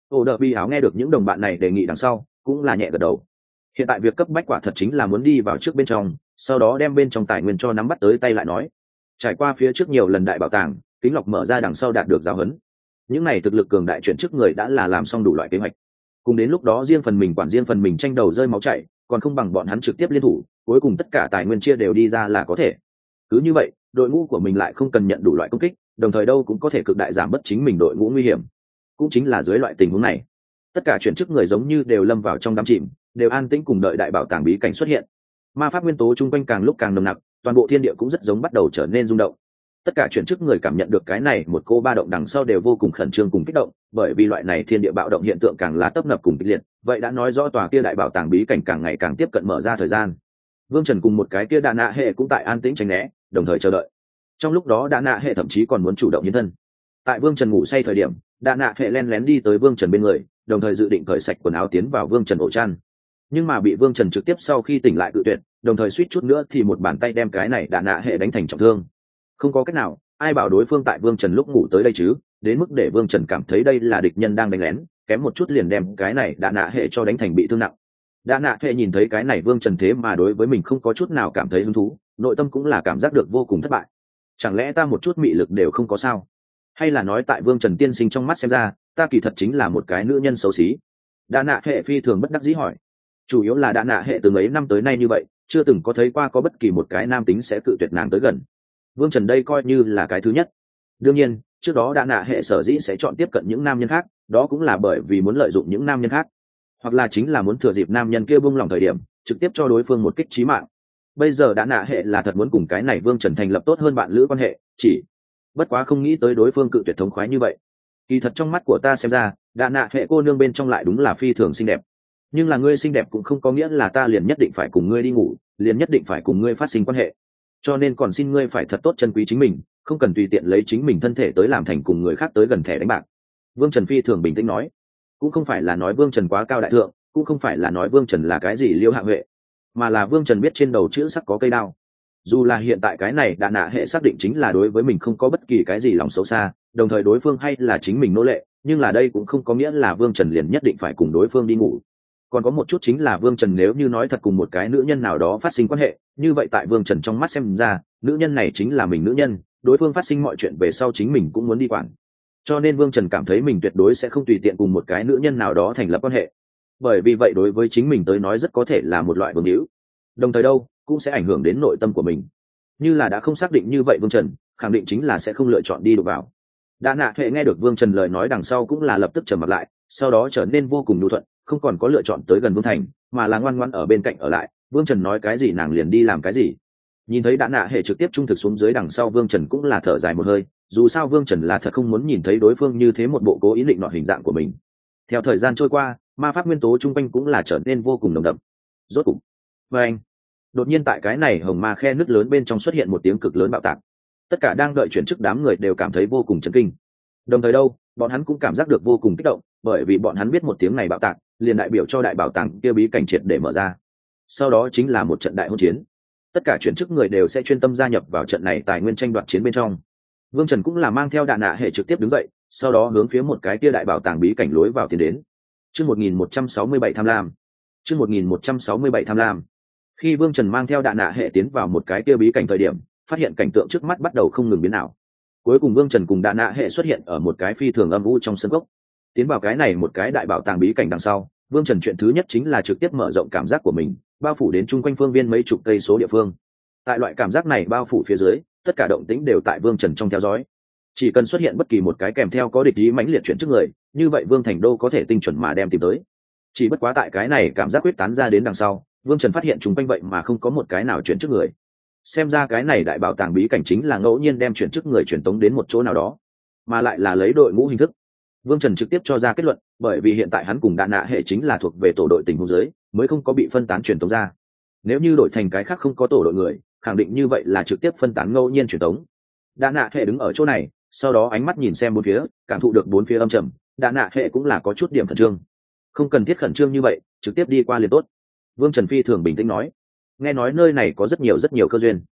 Ổ đờ bi áo nghe được những đồng bạn này đề nghị đằng sau cũng là nhẹ gật đầu. Hiện tại việc cấp bách quả thật chính là muốn đi vào trước bên trong, sau đó đem bên trong tài nguyên cho nắm bắt tới tay lại nói. Trải qua phía trước nhiều lần đại bảo tàng, kính lọc mở ra đằng sau đạt được giáo huấn. Những này thực lực cường đại chuyển chức người đã là làm xong đủ loại kế hoạch. Cùng đến lúc đó riêng phần mình quản riêng phần mình tranh đầu rơi máu chảy, còn không bằng bọn hắn trực tiếp liên thủ, cuối cùng tất cả tài nguyên chia đều đi ra là có thể. Cứ như vậy, đội ngũ của mình lại không cần nhận đủ loại công kích, đồng thời đâu cũng có thể cực đại giảm bớt chính mình đội ngũ nguy hiểm. Cũng chính là dưới loại tình huống này, tất cả chuyển chức người giống như đều lâm vào trong đám chìm, đều an tĩnh cùng đợi đại bảo tàng bí cảnh xuất hiện. Ma pháp nguyên tố chung quanh càng lúc càng nồng nặc, toàn bộ thiên địa cũng rất giống bắt đầu trở nên rung động. Tất cả chuyển chức người cảm nhận được cái này một cô ba động đằng sau đều vô cùng khẩn trương cùng kích động, bởi vì loại này thiên địa bạo động hiện tượng càng là tấp nập cùng kịch liệt, vậy đã nói rõ tòa kia đại bảo tàng bí cảnh càng ngày càng tiếp cận mở ra thời gian. Vương Trần cùng một cái kia Đa Nạ Hệ cũng tại an tĩnh tránh né, đồng thời chờ đợi. Trong lúc đó Đa Nạ Hệ thậm chí còn muốn chủ động hiến thân. Tại Vương Trần ngủ say thời điểm, Đa Nạ Hệ len lén đi tới Vương Trần bên người, đồng thời dự định cởi sạch quần áo tiến vào Vương Trần ổ chăn, nhưng mà bị Vương Trần trực tiếp sau khi tỉnh lại cự tuyệt, đồng thời suýt chút nữa thì một bàn tay đem cái này Đa Nạ Hệ đánh thành trọng thương. Không có cách nào, ai bảo đối phương tại Vương Trần lúc ngủ tới đây chứ, đến mức để Vương Trần cảm thấy đây là địch nhân đang đánh lén, kém một chút liền đem cái này Đa Nạ Hệ cho đánh thành bị thương nặng. Đa Nạ Hệ nhìn thấy cái này Vương Trần thế mà đối với mình không có chút nào cảm thấy hứng thú, nội tâm cũng là cảm giác được vô cùng thất bại. Chẳng lẽ ta một chút mị lực đều không có sao? Hay là nói tại Vương Trần tiên sinh trong mắt xem ra, ta kỳ thật chính là một cái nữ nhân xấu xí? Đa Nạ Hệ phi thường bất đắc dĩ hỏi. Chủ yếu là Đa Nạ Hệ từ mấy năm tới nay như vậy, chưa từng có thấy qua có bất kỳ một cái nam tính sẽ cự tuyệt nàng tới gần. Vương Trần đây coi như là cái thứ nhất. Đương nhiên, trước đó Đa Nạ Hệ sở dĩ sẽ chọn tiếp cận những nam nhân khác, đó cũng là bởi vì muốn lợi dụng những nam nhân khác, hoặc là chính là muốn thừa dịp nam nhân kia buông lỏng thời điểm, trực tiếp cho đối phương một kích chí mạng. Bây giờ Đa Nạ Hệ là thật muốn cùng cái này Vương Trần thành lập tốt hơn bạn lữ quan hệ, chỉ bất quá không nghĩ tới đối phương cự tuyệt thống khoái như vậy. Kỳ thật trong mắt của ta xem ra, Đa Nạ Hệ cô nương bên trong lại đúng là phi thường xinh đẹp. Nhưng là ngươi xinh đẹp cũng không có nghĩa là ta liền nhất định phải cùng ngươi đi ngủ, liền nhất định phải cùng ngươi phát sinh quan hệ. Cho nên còn xin ngươi phải thật tốt trân quý chính mình, không cần tùy tiện lấy chính mình thân thể tới làm thành cùng người khác tới gần thẻ đánh bạc. Vương Trần phi thường bình tĩnh nói. Cũng không phải là nói Vương Trần quá cao đại thượng, cũng không phải là nói Vương Trần là cái gì liêu hạ huệ, mà là Vương Trần biết trên đầu chữ sắc có cây đao. Dù là hiện tại cái này Đa Nạ Hệ xác định chính là đối với mình không có bất kỳ cái gì lòng xấu xa, đồng thời đối phương hay là chính mình nô lệ, nhưng là đây cũng không có nghĩa là Vương Trần liền nhất định phải cùng đối phương đi ngủ. Còn có một chút chính là Vương Trần nếu như nói thật cùng một cái nữ nhân nào đó phát sinh quan hệ, như vậy tại Vương Trần trong mắt xem ra, nữ nhân này chính là mình nữ nhân, đối phương phát sinh mọi chuyện về sau chính mình cũng muốn đi quản. Cho nên Vương Trần cảm thấy mình tuyệt đối sẽ không tùy tiện cùng một cái nữ nhân nào đó thành lập quan hệ, bởi vì vậy đối với chính mình tới nói rất có thể là một loại vương hữu, đồng thời đâu cũng sẽ ảnh hưởng đến nội tâm của mình. Như là đã không xác định như vậy, Vương Trần khẳng định chính là sẽ không lựa chọn đi đụng vào. Đa Nạ Hệ nghe được Vương Trần lời nói đằng sau cũng là lập tức trầm mặt lại, sau đó trở nên vô cùng nhu thuận, không còn có lựa chọn tới gần Vương Thành, mà là ngoan ngoãn ở bên cạnh ở lại. Vương Trần nói cái gì nàng liền đi làm cái gì. Nhìn thấy Đa Nạ Hệ trực tiếp trung thực xuống dưới đằng sau, Vương Trần cũng là thở dài một hơi, dù sao Vương Trần là thật không muốn nhìn thấy đối phương như thế một bộ cố ý định nọ hình dạng của mình. Theo thời gian trôi qua, ma pháp nguyên tố chung quanh cũng là trở nên vô cùng nồng đậm. Rốt cục, và anh đột nhiên tại cái này hồng ma khe nứt lớn bên trong xuất hiện một tiếng cực lớn bạo tạc. Tất cả đang đợi chuyển chức đám người đều cảm thấy vô cùng chấn kinh, đồng thời đâu bọn hắn cũng cảm giác được vô cùng kích động, bởi vì bọn hắn biết một tiếng này bạo tạc liền đại biểu cho đại bảo tàng kia bí cảnh triệt để mở ra, sau đó chính là một trận đại hỗn chiến. Tất cả chuyển chức người đều sẽ chuyên tâm gia nhập vào trận này tài nguyên tranh đoạt chiến bên trong. Vương Trần cũng là mang theo Đa Nạ Hệ trực tiếp đứng dậy, sau đó hướng phía một cái kia đại bảo tàng bí cảnh lối vào tiến đến. Chương 1167 tham lam. Chương 1167 tham lam. Khi Vương Trần mang theo Đa Nạ Hệ tiến vào một cái kia bí cảnh thời điểm, phát hiện cảnh tượng trước mắt bắt đầu không ngừng biến ảo. Cuối cùng Vương Trần cùng Đa Nạ Hệ xuất hiện ở một cái phi thường âm u trong sân cốc. Tiến vào cái này một cái đại bảo tàng bí cảnh đằng sau, Vương Trần chuyện thứ nhất chính là trực tiếp mở rộng cảm giác của mình, bao phủ đến chung quanh phương viên mấy chục cây số địa phương. Tại loại cảm giác này bao phủ phía dưới, tất cả động tĩnh đều tại Vương Trần trong theo dõi. Chỉ cần xuất hiện bất kỳ một cái kèm theo có địch ý mãnh liệt chuyển trước người, như vậy Vương Thành Đô có thể tinh chuẩn mà đem tìm tới. Chỉ bất quá tại cái này cảm giác quyết tán ra đến đằng sau, Vương Trần phát hiện chung quanh vậy mà không có một cái nào chuyển trước người. Xem ra cái này đại bảo tàng bí cảnh chính là ngẫu nhiên đem chuyển chức người truyền tống đến một chỗ nào đó, mà lại là lấy đội ngũ hình thức. Vương Trần trực tiếp cho ra kết luận, bởi vì hiện tại hắn cùng Đa Nạ Hệ chính là thuộc về tổ đội tình huống dưới, mới không có bị phân tán truyền tống ra. Nếu như đổi thành cái khác không có tổ đội người, khẳng định như vậy là trực tiếp phân tán ngẫu nhiên truyền tống. Đa Nạ Hệ đứng ở chỗ này, sau đó ánh mắt nhìn xem bốn phía, cảm thụ được bốn phía âm trầm. Đa Nạ Hệ cũng là có chút điểm khẩn trương. Không cần thiết khẩn trương như vậy, trực tiếp đi qua liền tốt. Vương Trần phi thường bình tĩnh nói. Nghe nói nơi này có rất nhiều cơ duyên.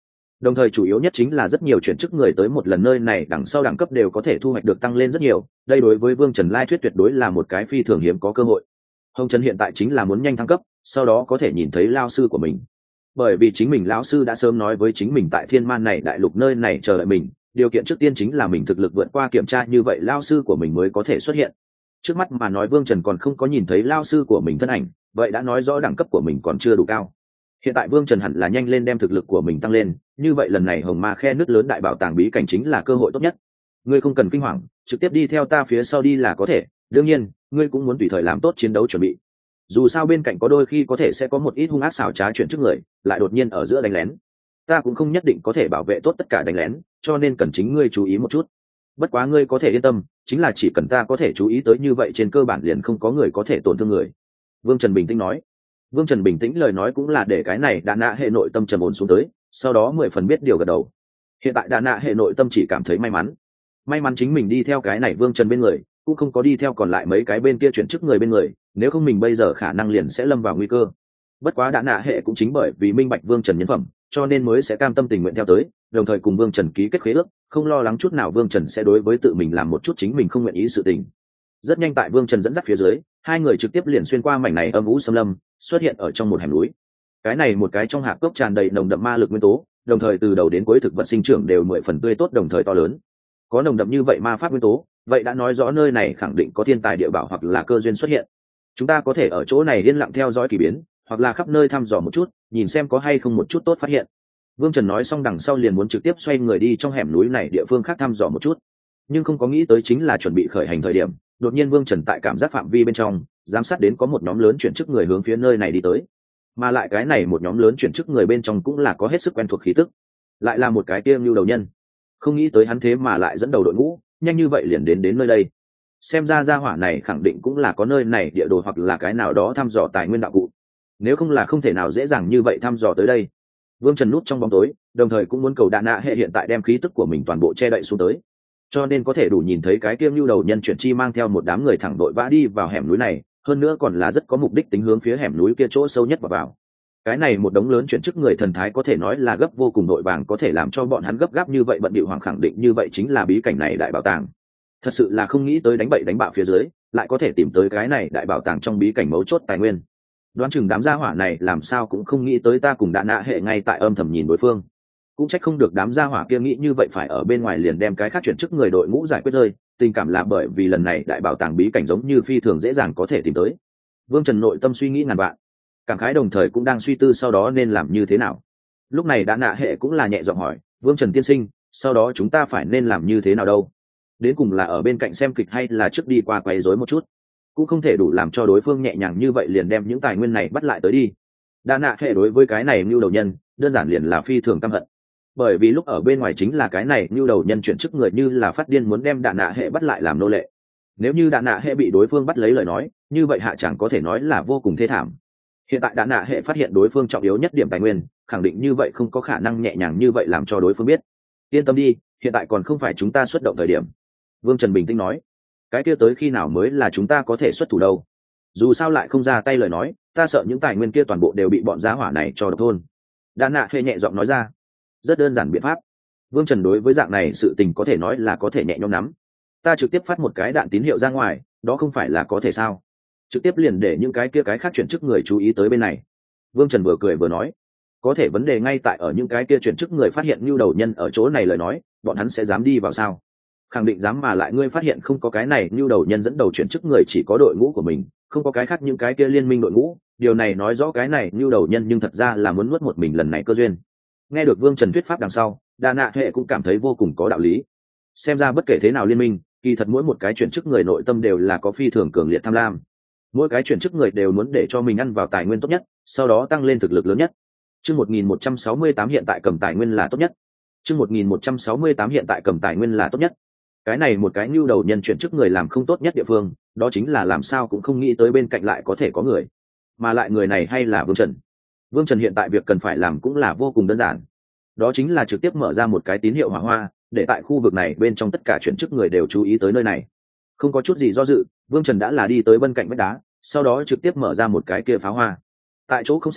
Đồng thời chủ yếu nhất chính là rất nhiều chuyển chức người tới một lần nơi này đằng sau đẳng cấp đều có thể thu hoạch được tăng lên rất nhiều, đây đối với Vương Trần lai thuyết tuyệt đối là một cái phi thường hiếm có cơ hội. Hồng Trần hiện tại chính là muốn nhanh thăng cấp, sau đó có thể nhìn thấy lao sư của mình. Bởi vì chính mình lão sư đã sớm nói với chính mình tại Thiên Man này đại lục nơi này chờ đợi mình, điều kiện trước tiên chính là mình thực lực vượt qua kiểm tra, như vậy lao sư của mình mới có thể xuất hiện. Trước mắt mà nói Vương Trần còn không có nhìn thấy lao sư của mình thân ảnh, vậy đã nói rõ đẳng cấp của mình còn chưa đủ cao. Hiện tại Vương Trần hẳn là nhanh lên đem thực lực của mình tăng lên, như vậy lần này Hồng Ma khe nước lớn đại bảo tàng bí cảnh chính là cơ hội tốt nhất. Ngươi không cần kinh hoàng, trực tiếp đi theo ta phía sau đi là có thể, đương nhiên ngươi cũng muốn tùy thời làm tốt chiến đấu chuẩn bị. Dù sao bên cạnh có đôi khi có thể sẽ có một ít hung ác xảo trá chuyện trước người, lại đột nhiên ở giữa đánh lén. Ta cũng không nhất định có thể bảo vệ tốt tất cả đánh lén, cho nên cần chính ngươi chú ý một chút. Bất quá ngươi có thể yên tâm, chính là chỉ cần ta có thể chú ý tới như vậy trên cơ bản liền không có người có thể tổn thương người. Vương Trần bình tĩnh nói. Vương Trần bình tĩnh lời nói cũng là để cái này Đà Nạ hệ nội tâm trầm ổn xuống tới, sau đó 10 phần biết điều gật đầu. Hiện tại Đà Nạ hệ nội tâm chỉ cảm thấy may mắn chính mình đi theo cái này Vương Trần bên người, cũng không có đi theo còn lại mấy cái bên kia chuyển chức người bên người, nếu không mình bây giờ khả năng liền sẽ lâm vào nguy cơ. Bất quá Đà Nạ hệ cũng chính bởi vì minh bạch Vương Trần nhân phẩm, cho nên mới sẽ cam tâm tình nguyện theo tới, đồng thời cùng Vương Trần ký kết khế ước, không lo lắng chút nào Vương Trần sẽ đối với tự mình làm một chút chính mình không nguyện ý sự tình. Rất nhanh tại Vương Trần dẫn dắt phía dưới, hai người trực tiếp liền xuyên qua mảnh này âm u xâm lâm, xuất hiện ở trong một hẻm núi. Cái này một cái trong hạp cốc tràn đầy nồng đậm ma lực nguyên tố, đồng thời từ đầu đến cuối thực vật sinh trưởng đều 10 phần tươi tốt đồng thời to lớn. Có nồng đậm như vậy ma pháp nguyên tố, vậy đã nói rõ nơi này khẳng định có thiên tài địa bảo hoặc là cơ duyên xuất hiện. Chúng ta có thể ở chỗ này yên lặng theo dõi kỳ biến, hoặc là khắp nơi thăm dò một chút, nhìn xem có hay không một chút tốt phát hiện. Vương Trần nói xong đằng sau liền muốn trực tiếp xoay người đi trong hẻm núi này địa phương khác thăm dò một chút, nhưng không có nghĩ tới chính là chuẩn bị khởi hành thời điểm, đột nhiên Vương Trần tại cảm giác phạm vi bên trong giám sát đến có một nhóm lớn chuyển chức người hướng phía nơi này đi tới, mà lại cái này một nhóm lớn chuyển chức người bên trong cũng là có hết sức quen thuộc khí tức, lại là một cái tiêm lưu đầu nhân. Không nghĩ tới hắn thế mà lại dẫn đầu đội ngũ nhanh như vậy liền đến nơi đây, xem ra gia hỏa này khẳng định cũng là có nơi này địa đồ hoặc là cái nào đó thăm dò tài nguyên đạo cụ, nếu không là không thể nào dễ dàng như vậy thăm dò tới đây. Vương Trần núp trong bóng tối, đồng thời cũng muốn cầu Đà Nạ hệ hiện tại đem khí tức của mình toàn bộ che đậy xuống tới, cho nên có thể đủ nhìn thấy cái kiêm lưu đầu nhân chuyển chi mang theo một đám người thẳng đội vã đi vào hẻm núi này, hơn nữa còn là rất có mục đích tính hướng phía hẻm núi kia chỗ sâu nhất vào. Cái này một đống lớn chuyển chức người thần thái có thể nói là gấp vô cùng, đội vàng có thể làm cho bọn hắn gấp gáp như vậy bận bịu, hoàng khẳng định như vậy chính là bí cảnh này đại bảo tàng. Thật sự là không nghĩ tới đánh bậy đánh bạ phía dưới lại có thể tìm tới cái này đại bảo tàng trong bí cảnh mấu chốt tài nguyên. Đoán chừng đám gia hỏa này làm sao cũng không nghĩ tới ta cùng Đà Nạ hệ ngay tại âm thầm nhìn đối phương, cũng trách không được đám gia hỏa kia nghĩ như vậy, phải ở bên ngoài liền đem cái khác chuyển chức người đội ngũ giải quyết rơi. Tình cảm là bởi vì lần này đại bảo tàng bí cảnh giống như phi thường dễ dàng có thể tìm tới. Vương Trần nội tâm suy nghĩ ngàn vạn, cảm khái đồng thời cũng đang suy tư sau đó nên làm như thế nào. Lúc này Đà Nạ hệ cũng là nhẹ giọng hỏi, Vương Trần tiên sinh, sau đó chúng ta phải nên làm như thế nào đâu? Đến cùng là ở bên cạnh xem kịch hay là trước đi qua quấy rối một chút? Cũng không thể đủ làm cho đối phương nhẹ nhàng như vậy liền đem những tài nguyên này bắt lại tới đi. Đà Nạ hệ đối với cái này như đầu nhân đơn giản liền là phi thường căm hận, bởi vì lúc ở bên ngoài chính là cái này như đầu nhân chuyển chức người như là phát điên muốn đem Đà Nạ hệ bắt lại làm nô lệ. Nếu như Đà Nạ hệ bị đối phương bắt lấy lời nói, như vậy hạ chẳng có thể nói là vô cùng thê thảm. Hiện tại Đà Nạ hệ phát hiện đối phương trọng yếu nhất điểm tài nguyên, khẳng định như vậy không có khả năng nhẹ nhàng như vậy làm cho đối phương biết. Yên tâm đi, hiện tại còn không phải chúng ta xuất động thời điểm. Vương Trần bình tĩnh nói, cái kia tới khi nào mới là chúng ta có thể xuất thủ đâu? Dù sao lại không ra tay lời nói, ta sợ những tài nguyên kia toàn bộ đều bị bọn giá hỏa này cho độc thôn. Đà Nạ hệ nhẹ giọng nói ra, rất đơn giản biện pháp. Vương Trần đối với dạng này sự tình có thể nói là có thể nhẹ nhõm nắm. Ta trực tiếp phát một cái đạn tín hiệu ra ngoài, đó không phải là có thể sao? Trực tiếp liền để những cái kia cái khác chuyển chức người chú ý tới bên này. Vương Trần vừa cười vừa nói, có thể vấn đề ngay tại ở những cái kia chuyển chức người phát hiện nhu đầu nhân ở chỗ này lời nói, bọn hắn sẽ dám đi vào sao? Khẳng định dám, mà lại ngươi phát hiện không có cái này nhu đầu nhân dẫn đầu chuyển chức người chỉ có đội ngũ của mình, không có cái khác những cái kia liên minh đội ngũ, điều này nói rõ cái này nhu đầu nhân nhưng thật ra là muốn nuốt một mình lần này cơ duyên. Nghe được Vương Trần thuyết pháp đằng sau, Đà Nạ hệ cũng cảm thấy vô cùng có đạo lý. Xem ra bất kể thế nào liên minh, kỳ thật mỗi một cái chuyển chức người nội tâm đều là có phi thường cường liệt tham lam. Mỗi cái chuyển chức người đều muốn để cho mình ăn vào tài nguyên tốt nhất, sau đó tăng lên thực lực lớn nhất. Chương 1168 hiện tại cầm tài nguyên là tốt nhất. Chương 1168 hiện tại cầm tài nguyên là tốt nhất. Cái này một cái nhu đầu nhân chuyển chức người làm không tốt nhất địa phương, đó chính là làm sao cũng không nghĩ tới bên cạnh lại có thể có người, mà lại người này hay là Vương Trần. Vương Trần hiện tại việc cần phải làm cũng là vô cùng đơn giản, đó chính là trực tiếp mở ra một cái tín hiệu hỏa hoa, để tại khu vực này bên trong tất cả chuyển chức người đều chú ý tới nơi này. Không có chút gì do dự, Vương Trần đã là đi tới bên cạnh vách đá, sau đó trực tiếp mở ra một cái kia pháo hoa. Tại chỗ không xa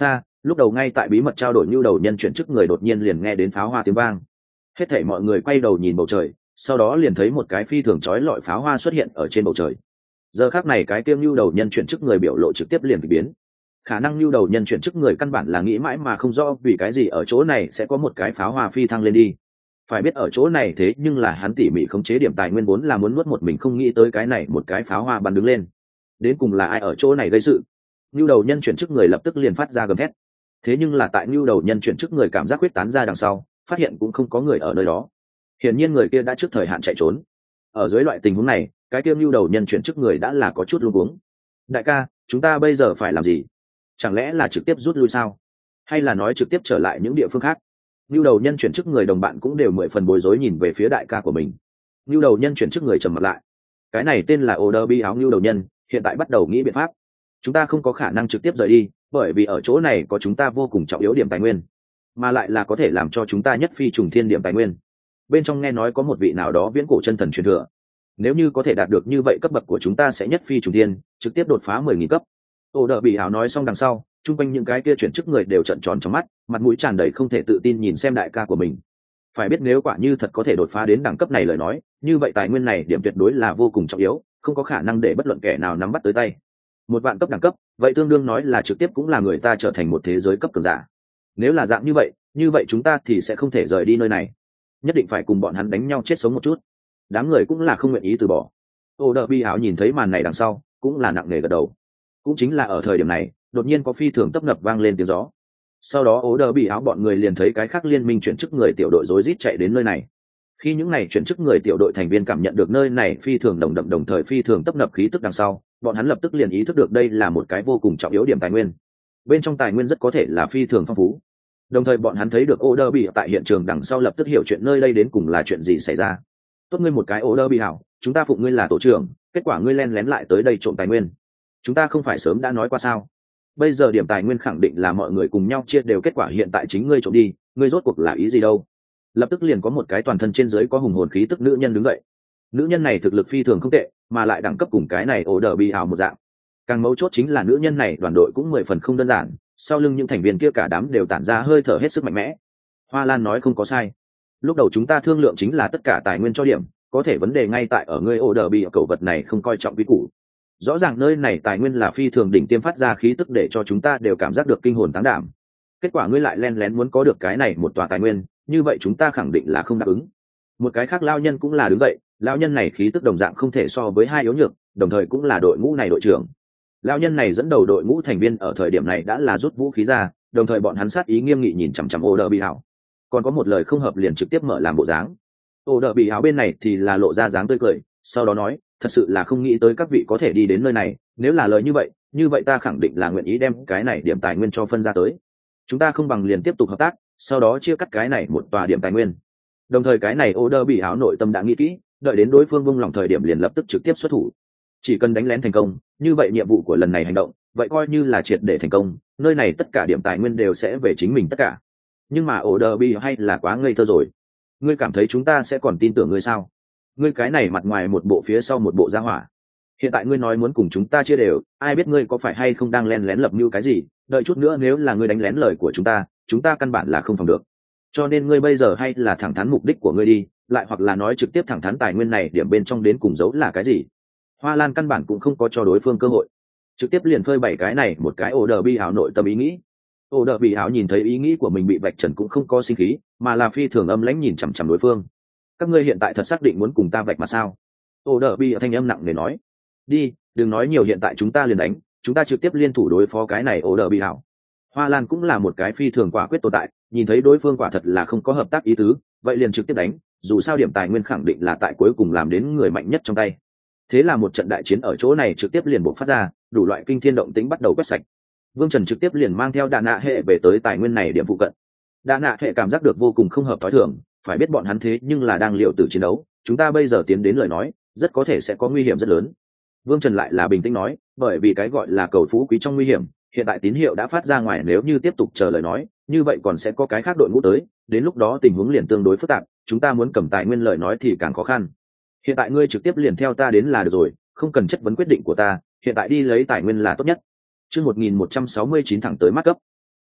Lúc đầu ngay tại bí mật trao đổi nhu đầu nhân chuyển chức người đột nhiên liền nghe đến pháo hoa tiếng vang. Hết thảy mọi người quay đầu nhìn bầu trời, sau đó liền thấy một cái phi thường chói lọi pháo hoa xuất hiện ở trên bầu trời. Giờ khắc này cái tiêu nhu đầu nhân chuyển chức người biểu lộ trực tiếp liền biến. Khả năng nhu đầu nhân chuyển chức người căn bản là nghĩ mãi mà không rõ vì cái gì ở chỗ này sẽ có một cái pháo hoa phi thăng lên đi. Phải biết ở chỗ này thế nhưng là hắn tỉ mỉ khống chế điểm tài nguyên vốn là muốn nuốt một mình, không nghĩ tới cái này một cái pháo hoa bắn đứng lên. Đến cùng là ai ở chỗ này gây sự? Nhu đầu nhân chuyển chức người lập tức liền phát ra gầm thét. Thế nhưng là tại nhu đầu nhân chuyển chức người cảm giác quyết tán ra đằng sau, phát hiện cũng không có người ở nơi đó. Hiển nhiên người kia đã trước thời hạn chạy trốn. Ở dưới loại tình huống này, cái kia nhu đầu nhân chuyển chức người đã là có chút luống cuống. Đại ca, chúng ta bây giờ phải làm gì? Chẳng lẽ là trực tiếp rút lui sao? Hay là nói trực tiếp trở lại những địa phương khác? Nhu đầu nhân chuyển chức người đồng bạn cũng đều mười phần bối rối nhìn về phía đại ca của mình. Nhu đầu nhân chuyển chức người trầm mặt lại. Cái này tên là Oderby áo nhu đầu nhân, hiện tại bắt đầu nghĩ biện pháp. Chúng ta không có khả năng trực tiếp rời đi, bởi vì ở chỗ này có chúng ta vô cùng trọng yếu điểm tài nguyên, mà lại là có thể làm cho chúng ta nhất phi trùng thiên điểm tài nguyên. Bên trong nghe nói có một vị nào đó viễn cổ chân thần truyền thừa, nếu như có thể đạt được như vậy cấp bậc của chúng ta sẽ nhất phi trùng thiên, trực tiếp đột phá 10.000 cấp. Oderby áo nói xong đằng sau, chung quanh những cái kia chuyển chức người đều trợn tròn trong mắt, mặt mũi tràn đầy không thể tự tin nhìn xem đại ca của mình. Phải biết nếu quả như thật có thể đột phá đến đẳng cấp này lời nói, như vậy tài nguyên này điểm tuyệt đối là vô cùng trọng yếu, không có khả năng để bất luận kẻ nào nắm bắt tới tay. 1.000 cấp đẳng cấp, vậy tương đương nói là trực tiếp cũng là người ta trở thành một thế giới cấp cường giả. Nếu là dạng như vậy chúng ta thì sẽ không thể rời đi nơi này, nhất định phải cùng bọn hắn đánh nhau chết sống một chút. Đám người cũng là không nguyện ý từ bỏ. Oderby áo nhìn thấy màn này đằng sau, cũng là nặng nề gật đầu. Cũng chính là ở thời điểm này, đột nhiên có phi thường tấp nập vang lên tiếng gió. Sau đó Oderby áo bọn người liền thấy cái khác liên minh chuyển chức người tiểu đội rối rít chạy đến nơi này. Khi những này chuyển chức người tiểu đội thành viên cảm nhận được nơi này phi thường đồng đậm đồng thời phi thường tấp nập khí tức đằng sau, bọn hắn lập tức liền ý thức được đây là một cái vô cùng trọng yếu điểm tài nguyên. Bên trong tài nguyên rất có thể là phi thường phong phú. Đồng thời bọn hắn thấy được Oderby tại hiện trường đằng sau lập tức hiểu chuyện nơi đây đến cùng là chuyện gì xảy ra. Tốt ngươi một cái Oderby hảo, chúng ta phụng ngươi là tổ trưởng, kết quả ngươi len lén lại tới đây trộm tài nguyên. Chúng ta không phải sớm đã nói qua sao? Bây giờ điểm tài nguyên khẳng định là mọi người cùng nhau chia đều, kết quả hiện tại chính ngươi trộm đi, ngươi rốt cuộc là ý gì đâu? Lập tức liền có một cái toàn thân trên dưới có hùng hồn khí tức nữ nhân đứng dậy. Nữ nhân này thực lực phi thường không tệ, mà lại đẳng cấp cùng cái này Oderby ảo một dạng. Càng mấu chốt chính là nữ nhân này đoàn đội cũng 10 phần không đơn giản, sau lưng những thành viên kia cả đám đều tản ra hơi thở hết sức mạnh mẽ. Hoa Lan nói không có sai. Lúc đầu chúng ta thương lượng chính là tất cả tài nguyên cho điểm, có thể vấn đề ngay tại ở ngươi Oderby cẩu vật này không coi trọng quý củ. Rõ ràng nơi này tài nguyên là phi thường đỉnh tiêm phát ra khí tức để cho chúng ta đều cảm giác được kinh hồn táng đảm. Kết quả ngươi lại len lén muốn có được cái này một tòa tài nguyên, như vậy chúng ta khẳng định là không đáp ứng. Một cái khác lao nhân cũng là đứng dậy, lao nhân này khí tức đồng dạng không thể so với hai yếu nhược, đồng thời cũng là đội ngũ này đội trưởng. Lao nhân này dẫn đầu đội ngũ thành viên ở thời điểm này đã là rút vũ khí ra, đồng thời bọn hắn sát ý nghiêm nghị nhìn chằm chằm Oderby ảo. Còn có một lời không hợp liền trực tiếp mở làm bộ dáng. Oderby ảo bên này thì là lộ ra dáng tươi cười, sau đó nói, thật sự là không nghĩ tới các vị có thể đi đến nơi này, nếu là lời như vậy ta khẳng định là nguyện ý đem cái này điểm tài nguyên cho phân ra tới. Chúng ta không bằng liền tiếp tục hợp tác, sau đó chia cắt cái này một tòa điểm tài nguyên. Đồng thời cái này Oderby áo nội tâm đã nghĩ kỹ, đợi đến đối phương buông lòng thời điểm liền lập tức trực tiếp xuất thủ. Chỉ cần đánh lén thành công, như vậy nhiệm vụ của lần này hành động, vậy coi như là triệt để thành công, nơi này tất cả điểm tài nguyên đều sẽ về chính mình tất cả. Nhưng mà Oderby hay là quá ngây thơ rồi. Ngươi cảm thấy chúng ta sẽ còn tin tưởng ngươi sao? Ngươi cái này mặt ngoài một bộ phía sau một bộ ra hỏa. Hiện tại ngươi nói muốn cùng chúng ta chia đều, ai biết ngươi có phải hay không đang len lén lập mưu cái gì, đợi chút nữa nếu là ngươi đánh lén lời của chúng ta căn bản là không phòng được. Cho nên ngươi bây giờ hay là thẳng thắn mục đích của ngươi đi, lại hoặc là nói trực tiếp thẳng thắn tài nguyên này điểm bên trong đến cùng giấu là cái gì. Hoa Lan căn bản cũng không có cho đối phương cơ hội, trực tiếp liền phơi bày cái này một cái Oderby ảo nội tâm ý nghĩ. Oderby ảo nhìn thấy ý nghĩ của mình bị vạch trần cũng không có sinh khí, mà là phi thường âm lãnh nhìn chằm chằm đối phương. Các ngươi hiện tại thật xác định muốn cùng ta vạch mà sao? Oderby thanh âm nặng nề nói. Đi, đừng nói nhiều, hiện tại chúng ta liền đánh, chúng ta trực tiếp liên thủ đối phó cái này Oderby ảo. Hoa Lan cũng là một cái phi thường quả quyết tồn tại, nhìn thấy đối phương quả thật là không có hợp tác ý tứ, vậy liền trực tiếp đánh, dù sao điểm tài nguyên khẳng định là tại cuối cùng làm đến người mạnh nhất trong tay. Thế là một trận đại chiến ở chỗ này trực tiếp liền bộc phát ra, đủ loại kinh thiên động tĩnh bắt đầu quét sạch. Vương Trần trực tiếp liền mang theo Đà Nạ hệ về tới tài nguyên này điểm phụ cận. Đà Nạ hệ cảm giác được vô cùng không hợp thói thường, phải biết bọn hắn thế nhưng là đang liều tử chiến đấu, chúng ta bây giờ tiến đến lời nói, rất có thể sẽ có nguy hiểm rất lớn. Vương Trần lại là bình tĩnh nói, bởi vì cái gọi là cầu phú quý trong nguy hiểm, hiện tại tín hiệu đã phát ra ngoài, nếu như tiếp tục chờ lời nói, như vậy còn sẽ có cái khác đội ngũ tới, đến lúc đó tình huống liền tương đối phức tạp, chúng ta muốn cầm tài nguyên lời nói thì càng khó khăn. Hiện tại ngươi trực tiếp liền theo ta đến là được rồi, không cần chất vấn quyết định của ta, hiện tại đi lấy tài nguyên là tốt nhất. Chương 1169 thẳng tới mắt cấp.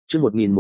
Chương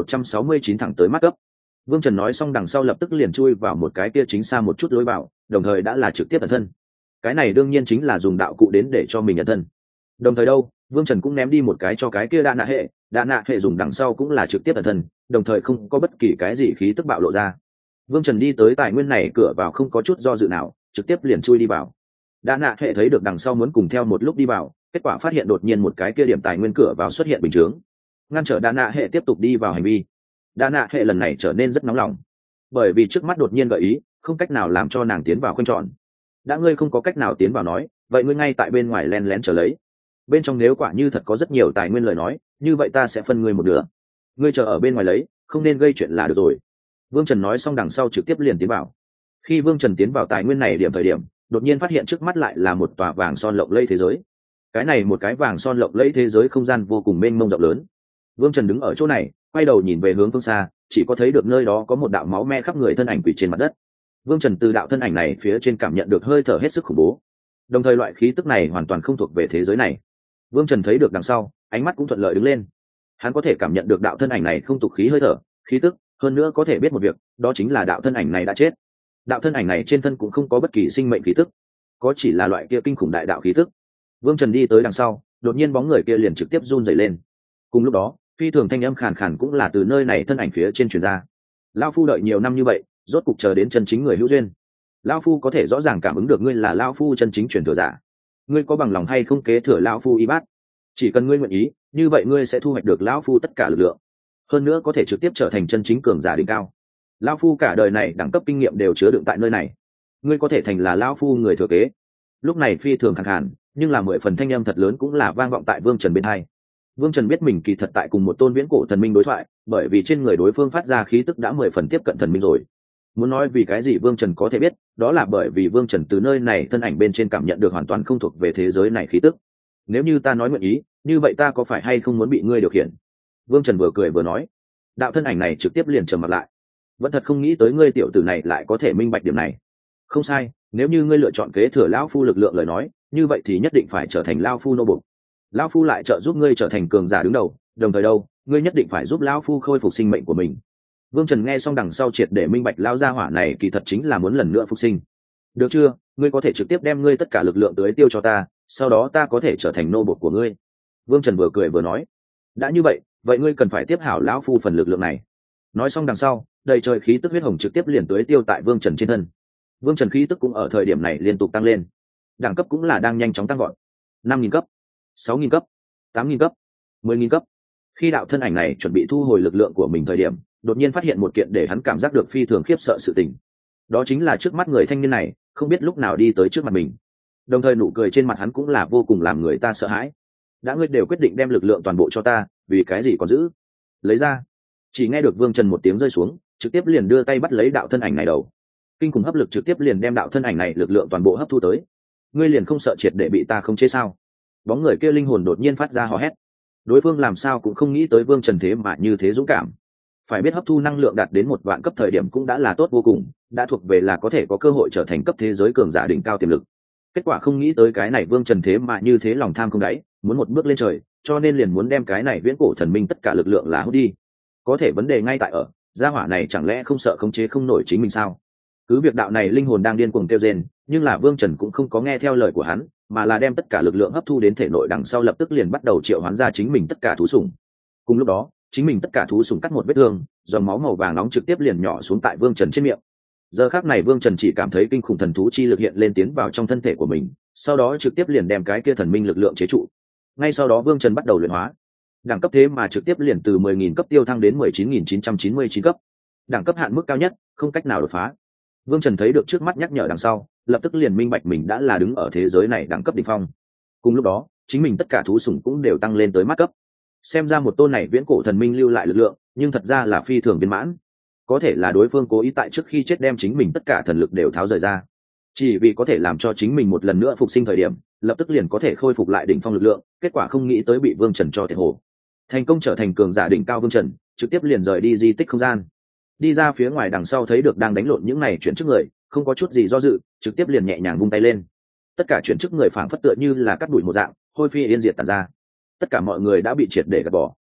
1169 thẳng tới mắt cấp. Vương Trần nói xong đằng sau lập tức liền chui vào một cái kia chính xa một chút lối vào, đồng thời đã là trực tiếp ẩn thân. Cái này đương nhiên chính là dùng đạo cụ đến để cho mình ẩn thân. Đồng thời đâu, Vương Trần cũng ném đi một cái cho cái kia đa nạ hệ dùng đằng sau cũng là trực tiếp ẩn thân, đồng thời không có bất kỳ cái gì khí tức bạo lộ ra. Vương Trần đi tới tài nguyên này cửa vào không có chút do dự nào, trực tiếp liền chui đi vào. Đa nạ hệ thấy được đằng sau muốn cùng theo một lúc đi vào, kết quả phát hiện đột nhiên một cái kia điểm tài nguyên cửa vào xuất hiện bình chướng, ngăn trở đa nạ hệ tiếp tục đi vào hành vi. Đa nạ hệ lần này trở nên rất nóng lòng, bởi vì trước mắt đột nhiên gợi ý không cách nào làm cho nàng tiến vào khoanh tròn. Đã ngươi không có cách nào tiến vào nói, vậy ngươi ngay tại bên ngoài len lén trở lấy, bên trong nếu quả như thật có rất nhiều tài nguyên lời nói, như vậy ta sẽ phân ngươi một nửa, ngươi chờ ở bên ngoài lấy, không nên gây chuyện là được rồi. Vương Trần nói xong đằng sau trực tiếp liền tiến vào. Khi Vương Trần tiến vào tài nguyên này thời điểm đột nhiên phát hiện trước mắt lại là một tòa vàng son lộng lẫy thế giới. Cái này một cái vàng son lộng lẫy thế giới không gian vô cùng mênh mông rộng lớn. Vương Trần đứng ở chỗ này, quay đầu nhìn về hướng phương xa, chỉ có thấy được nơi đó có một đạo máu me khắp người thân ảnh quỳ trên mặt đất. Vương Trần từ đạo thân ảnh này phía trên cảm nhận được hơi thở hết sức khủng bố, đồng thời loại khí tức này hoàn toàn không thuộc về thế giới này. Vương Trần thấy được đằng sau, ánh mắt cũng thuận lợi đứng lên. Hắn có thể cảm nhận được đạo thân ảnh này không tục khí hơi thở, khí tức, hơn nữa có thể biết một việc, đó chính là đạo thân ảnh này đã chết. Đạo thân ảnh này trên thân cũng không có bất kỳ sinh mệnh khí tức, có chỉ là loại kia kinh khủng đại đạo khí tức. Vương Trần đi tới đằng sau, đột nhiên bóng người kia liền trực tiếp run rẩy lên. Cùng lúc đó, phi thường thanh âm khàn khàn cũng là từ nơi này thân ảnh phía trên truyền ra. Lão phu đợi nhiều năm như vậy, rốt cục chờ đến chân chính người hữu duyên. Lão phu có thể rõ ràng cảm ứng được ngươi là lão phu chân chính truyền thừa giả. Ngươi có bằng lòng hay không kế thừa lão phu y bát? Chỉ cần ngươi nguyện ý, như vậy ngươi sẽ thu hoạch được lão phu tất cả lực lượng, hơn nữa có thể trực tiếp trở thành chân chính cường giả đỉnh cao. Lão phu cả đời này đẳng cấp kinh nghiệm đều chứa đựng tại nơi này, ngươi có thể thành là lão phu người thừa kế. Lúc này phi thường khàn khàn, nhưng là 10 phần thanh âm thật lớn cũng là vang vọng tại Vương Trần bên tai. Vương Trần biết mình kỳ thật tại cùng một tôn viễn cổ thần minh đối thoại, bởi vì trên người đối phương phát ra khí tức đã 10 phần tiếp cận thần minh rồi. Muốn nói vì cái gì Vương Trần có thể biết, đó là bởi vì Vương Trần từ nơi này thân ảnh bên trên cảm nhận được hoàn toàn không thuộc về thế giới này khí tức. Nếu như ta nói nguyện ý, như vậy ta có phải hay không muốn bị ngươi điều khiển? Vương Trần vừa cười vừa nói. Đạo thân ảnh này trực tiếp liền trầm mặt lại. Vẫn thật không nghĩ tới ngươi tiểu tử này lại có thể minh bạch điểm này. Không sai, nếu như ngươi lựa chọn kế thừa lão phu lực lượng lời nói, như vậy thì nhất định phải trở thành lão phu nô bộc. Lão phu lại trợ giúp ngươi trở thành cường giả đứng đầu, đồng thời đâu, ngươi nhất định phải giúp lão phu khôi phục sinh mệnh của mình. Vương Trần nghe xong đằng sau triệt để minh bạch lão gia hỏa này kỳ thật chính là muốn lần nữa phục sinh. Được chưa, ngươi có thể trực tiếp đem ngươi tất cả lực lượng tưới tiêu cho ta, sau đó ta có thể trở thành nô bộc của ngươi. Vương Trần vừa cười vừa nói. Đã như vậy, vậy ngươi cần phải tiếp hảo lão phu phần lực lượng này. Nói xong đằng sau, đầy trời khí tức huyết hồng trực tiếp liền tưới tiêu tại Vương Trần trên thân. Vương Trần khí tức cũng ở thời điểm này liên tục tăng lên, đẳng cấp cũng là đang nhanh chóng tăng gọn. 5.000 cấp, 6.000 cấp, 8.000 cấp, 10.000 cấp. Khi đạo thân ảnh này chuẩn bị thu hồi lực lượng của mình thời điểm, đột nhiên phát hiện một kiện để hắn cảm giác được phi thường khiếp sợ sự tình. Đó chính là trước mắt người thanh niên này, không biết lúc nào đi tới trước mặt mình. Đồng thời nụ cười trên mặt hắn cũng là vô cùng làm người ta sợ hãi. Đã ngươi đều quyết định đem lực lượng toàn bộ cho ta, vì cái gì còn giữ? Lấy ra. Chỉ nghe được Vương Trần một tiếng rơi xuống, trực tiếp liền đưa tay bắt lấy đạo thân ảnh này đầu. Kinh khủng hấp lực trực tiếp liền đem đạo thân ảnh này lực lượng toàn bộ hấp thu tới. Ngươi liền không sợ triệt để bị ta không chế sao? Bóng người kia linh hồn đột nhiên phát ra hò hét. Đối phương làm sao cũng không nghĩ tới Vương Trần thế mà như thế dũng cảm. Phải biết hấp thu năng lượng đạt đến 1 vạn cấp thời điểm cũng đã là tốt vô cùng, đã thuộc về là có thể có cơ hội trở thành cấp thế giới cường giả đỉnh cao tiềm lực. Kết quả không nghĩ tới cái này Vương Trần thế mà như thế lòng tham không đáy, muốn một bước lên trời, cho nên liền muốn đem cái này viễn cổ thần minh tất cả lực lượng là hút đi. Có thể vấn đề ngay tại ở, gia hỏa này chẳng lẽ không sợ khống chế không nổi chính mình sao? Cứ việc đạo này linh hồn đang điên cuồng kêu rên, nhưng là Vương Trần cũng không có nghe theo lời của hắn, mà là đem tất cả lực lượng hấp thu đến thể nội, đằng sau lập tức liền bắt đầu triệu hoán ra chính mình tất cả thú sủng. Cùng lúc đó, chính mình tất cả thú sủng cắt một vết thương, dòng máu màu vàng nóng trực tiếp liền nhỏ xuống tại Vương Trần trên miệng. Giờ khắc này Vương Trần chỉ cảm thấy kinh khủng thần thú chi lực hiện lên tiến vào trong thân thể của mình, sau đó trực tiếp liền đem cái kia thần minh lực lượng chế trụ. Ngay sau đó Vương Trần bắt đầu luyện hóa. Đẳng cấp thế mà trực tiếp liền từ 10.000 cấp tiêu thăng đến 19.999 cấp. Đẳng cấp hạn mức cao nhất, không cách nào đột phá. Vương Trần thấy được trước mắt nhắc nhở đằng sau, lập tức liền minh bạch mình đã là đứng ở thế giới này đẳng cấp đỉnh phong. Cùng lúc đó, chính mình tất cả thú sủng cũng đều tăng lên tới mắt cấp. Xem ra một tôn này viễn cổ thần minh lưu lại lực lượng, nhưng thật ra là phi thường viên mãn. Có thể là đối phương cố ý tại trước khi chết đem chính mình tất cả thần lực đều tháo rời ra, chỉ vì có thể làm cho chính mình một lần nữa phục sinh thời điểm, lập tức liền có thể khôi phục lại đỉnh phong lực lượng. Kết quả không nghĩ tới bị Vương Trần cho thiệt hồ. Thành công trở thành cường giả đỉnh cao Vương Trần, trực tiếp liền rời đi di tích không gian. Đi ra phía ngoài đằng sau thấy được đang đánh lộn những này chuyển chức người, không có chút gì do dự, trực tiếp liền nhẹ nhàng vung tay lên. Tất cả chuyển chức người phảng phất tựa như là cắt đuổi một dạng, hôi phi yên diệt tàn ra. Tất cả mọi người đã bị triệt để gạt bỏ.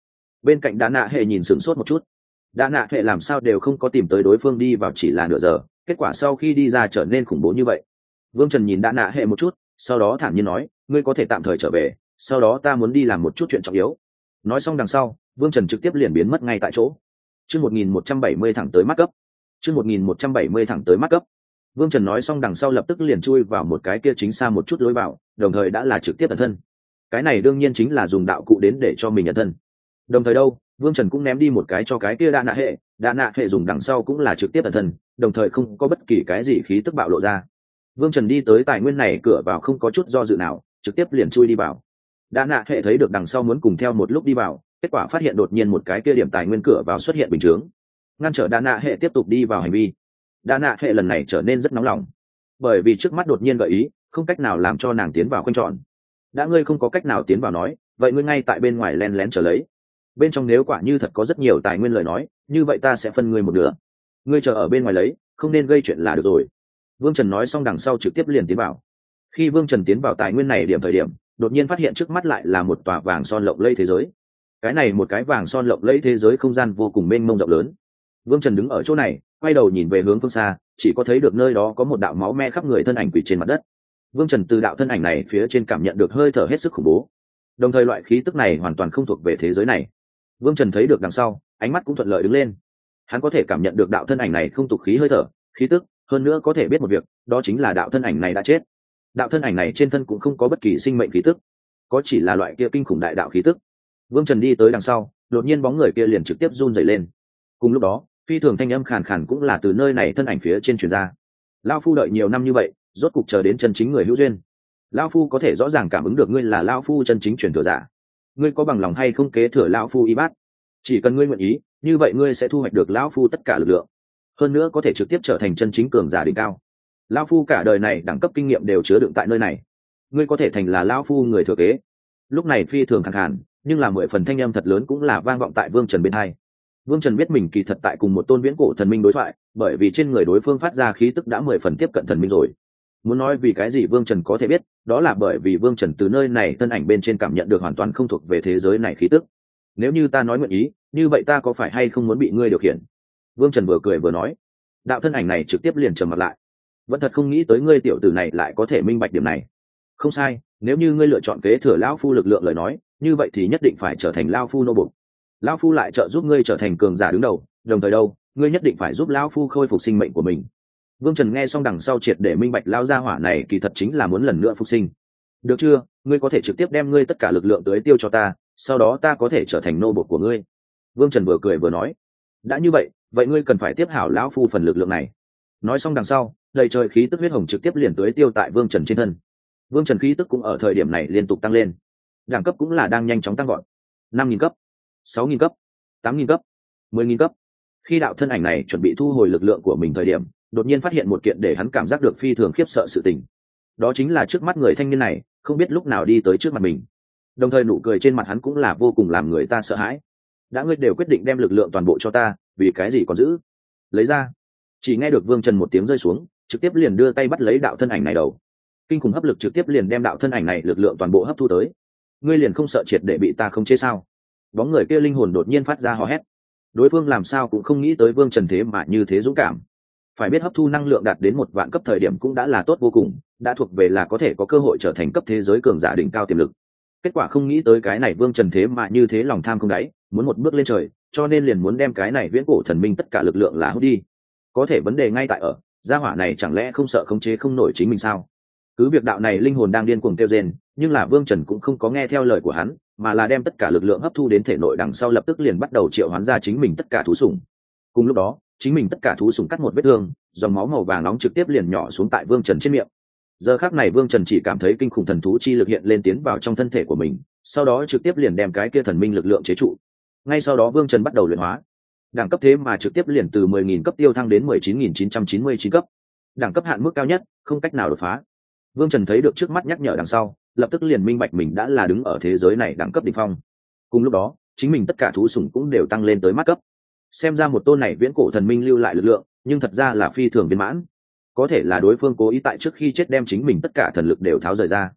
Bên cạnh đa nạ hệ nhìn sửng sốt một chút. Đa nạ hệ làm sao đều không có tìm tới đối phương đi vào chỉ là nửa giờ, kết quả sau khi đi ra trở nên khủng bố như vậy. Vương Trần nhìn đa nạ hệ một chút, sau đó thản nhiên nói, ngươi có thể tạm thời trở về, sau đó ta muốn đi làm một chút chuyện trọng yếu. Nói xong đằng sau, Vương Trần trực tiếp liền biến mất ngay tại chỗ. Chương 1170 thẳng tới mắt cấp. Chương 1170 thẳng tới mắt cấp. Vương Trần nói xong đằng sau lập tức liền chui vào một cái kia chính xa một chút lối vào, đồng thời đã là trực tiếp ẩn thân. Cái này đương nhiên chính là dùng đạo cụ đến để cho mình ẩn thân. Đồng thời đâu, Vương Trần cũng ném đi một cái cho cái kia đa nạ hệ dùng đằng sau cũng là trực tiếp ẩn thân, đồng thời không có bất kỳ cái gì khí tức bạo lộ ra. Vương Trần đi tới tài nguyên này cửa vào không có chút do dự nào, trực tiếp liền chui đi vào. Đa nạ hệ thấy được đằng sau muốn cùng theo một lúc đi vào, kết quả phát hiện đột nhiên một cái kia điểm tài nguyên cửa vào xuất hiện bình chướng, ngăn trở đa nạ hệ tiếp tục đi vào hành vi. Đa nạ hệ lần này trở nên rất nóng lòng, bởi vì trước mắt đột nhiên gợi ý không cách nào làm cho nàng tiến vào khoanh tròn. Đã ngươi không có cách nào tiến vào nói, vậy ngươi ngay tại bên ngoài len lén chờ lấy, bên trong nếu quả như thật có rất nhiều tài nguyên lời nói, như vậy ta sẽ phân ngươi một nửa, ngươi chờ ở bên ngoài lấy, không nên gây chuyện là được rồi. Vương Trần nói xong đằng sau trực tiếp liền tiến vào. Khi Vương Trần tiến vào tài nguyên này thời điểm, đột nhiên phát hiện trước mắt lại là một tòa vàng son lộng lẫy thế giới. Cái này một cái vàng son lộng lẫy thế giới không gian vô cùng mênh mông rộng lớn. Vương Trần đứng ở chỗ này, quay đầu nhìn về hướng phương xa, chỉ có thấy được nơi đó có một đạo máu me khắp người thân ảnh quỳ trên mặt đất. Vương Trần từ đạo thân ảnh này phía trên cảm nhận được hơi thở hết sức khủng bố, đồng thời loại khí tức này hoàn toàn không thuộc về thế giới này. Vương Trần thấy được đằng sau, ánh mắt cũng thuận lợi đứng lên. Hắn có thể cảm nhận được đạo thân ảnh này không tục khí hơi thở, khí tức, hơn nữa có thể biết một việc, đó chính là đạo thân ảnh này đã chết. Đạo thân ảnh này trên thân cũng không có bất kỳ sinh mệnh khí tức, có chỉ là loại kia kinh khủng đại đạo khí tức. Vương Trần đi tới đằng sau, đột nhiên bóng người kia liền trực tiếp run rẩy lên. Cùng lúc đó, phi thường thanh âm khàn khàn cũng là từ nơi này thân ảnh phía trên truyền ra. Lão phu đợi nhiều năm như vậy, rốt cục chờ đến chân chính người hữu duyên. Lão phu có thể rõ ràng cảm ứng được ngươi là lão phu chân chính truyền thừa giả. Ngươi có bằng lòng hay không kế thừa lão phu y bát? Chỉ cần ngươi nguyện ý, như vậy ngươi sẽ thu hoạch được lão phu tất cả lực lượng, hơn nữa có thể trực tiếp trở thành chân chính cường giả đỉnh cao. Lão phu cả đời này đẳng cấp kinh nghiệm đều chứa đựng tại nơi này, ngươi có thể thành là lão phu người thừa kế. Lúc này phi thường khàn khàn, nhưng là 10 phần thanh âm thật lớn cũng là vang vọng tại Vương Trần bên hai. Vương Trần biết mình kỳ thật tại cùng một tôn viễn cổ thần minh đối thoại, bởi vì trên người đối phương phát ra khí tức đã 10 phần tiếp cận thần minh rồi. Muốn nói vì cái gì Vương Trần có thể biết, đó là bởi vì Vương Trần từ nơi này thân ảnh bên trên cảm nhận được hoàn toàn không thuộc về thế giới này khí tức. Nếu như ta nói nguyện ý, như vậy ta có phải hay không muốn bị ngươi điều khiển? Vương Trần vừa cười vừa nói. Đạo thân ảnh này trực tiếp liền trầm mặt lại. Vẫn thật không nghĩ tới ngươi tiểu tử này lại có thể minh bạch điểm này. Không sai, nếu như ngươi lựa chọn kế thừa lão phu lực lượng lời nói, như vậy thì nhất định phải trở thành lão phu nô bộc. Lão phu lại trợ giúp ngươi trở thành cường giả đứng đầu, đồng thời đâu, ngươi nhất định phải giúp lão phu khôi phục sinh mệnh của mình. Vương Trần nghe xong đằng sau triệt để minh bạch lão gia hỏa này kỳ thật chính là muốn lần nữa phục sinh. Được chưa, ngươi có thể trực tiếp đem ngươi tất cả lực lượng tưới tiêu cho ta, sau đó ta có thể trở thành nô bộc của ngươi. Vương Trần vừa cười vừa nói. Đã như vậy, vậy ngươi cần phải tiếp hảo lão phu phần lực lượng này. Nói xong đằng sau, đầy trời khí tức huyết hồng trực tiếp liền tưới tiêu tại Vương Trần trên thân. Vương Trần khí tức cũng ở thời điểm này liên tục tăng lên, đẳng cấp cũng là đang nhanh chóng tăng gọn. 5.000 cấp, 6.000 cấp, 8.000 cấp, 10.000 cấp. Khi đạo thân ảnh này chuẩn bị thu hồi lực lượng của mình thời điểm, đột nhiên phát hiện một kiện để hắn cảm giác được phi thường khiếp sợ sự tình. Đó chính là trước mắt người thanh niên này, không biết lúc nào đi tới trước mặt mình. Đồng thời nụ cười trên mặt hắn cũng là vô cùng làm người ta sợ hãi. Đã ngươi đều quyết định đem lực lượng toàn bộ cho ta, vì cái gì còn giữ? Lấy ra. Chỉ nghe được Vương Trần một tiếng rơi xuống, trực tiếp liền đưa tay bắt lấy đạo thân ảnh này đầu. Kinh khủng hấp lực trực tiếp liền đem đạo thân ảnh này lực lượng toàn bộ hấp thu tới. Ngươi liền không sợ triệt để bị ta không chế sao? Bóng người kia linh hồn đột nhiên phát ra hò hét. Đối phương làm sao cũng không nghĩ tới Vương Trần thế mà như thế dũng cảm. Phải biết hấp thu năng lượng đạt đến 1 vạn cấp thời điểm cũng đã là tốt vô cùng, đã thuộc về là có thể có cơ hội trở thành cấp thế giới cường giả đỉnh cao tiềm lực. Kết quả không nghĩ tới cái này Vương Trần thế mà như thế lòng tham không đáy, muốn một bước lên trời, cho nên liền muốn đem cái này viễn cổ thần minh tất cả lực lượng là hút đi. Có thể vấn đề ngay tại ở, gia hỏa này chẳng lẽ không sợ khống chế không nổi chính mình sao? Cứ việc đạo này linh hồn đang điên cuồng kêu rên, nhưng là Vương Trần cũng không có nghe theo lời của hắn, mà là đem tất cả lực lượng hấp thu đến thể nội, đằng sau lập tức liền bắt đầu triệu hoán ra chính mình tất cả thú sủng. Cùng lúc đó, chính mình tất cả thú sủng cắt một vết thương, dòng máu màu vàng nóng trực tiếp liền nhỏ xuống tại Vương Trần trên miệng. Giờ khắc này Vương Trần chỉ cảm thấy kinh khủng thần thú chi lực hiện lên tiến vào trong thân thể của mình, sau đó trực tiếp liền đem cái kia thần minh lực lượng chế trụ. Ngay sau đó Vương Trần bắt đầu luyện hóa. Đẳng cấp thế mà trực tiếp liền từ 10.000 cấp tiêu thăng đến 19.999 cấp. Đẳng cấp hạn mức cao nhất, không cách nào đột phá. Vương Trần thấy được trước mắt nhắc nhở đằng sau, lập tức liền minh bạch mình đã là đứng ở thế giới này đẳng cấp đỉnh phong. Cùng lúc đó, chính mình tất cả thú sủng cũng đều tăng lên tới mắt cấp. Xem ra một tôn này viễn cổ thần minh lưu lại lực lượng, nhưng thật ra là phi thường viên mãn. Có thể là đối phương cố ý tại trước khi chết đem chính mình tất cả thần lực đều tháo rời ra.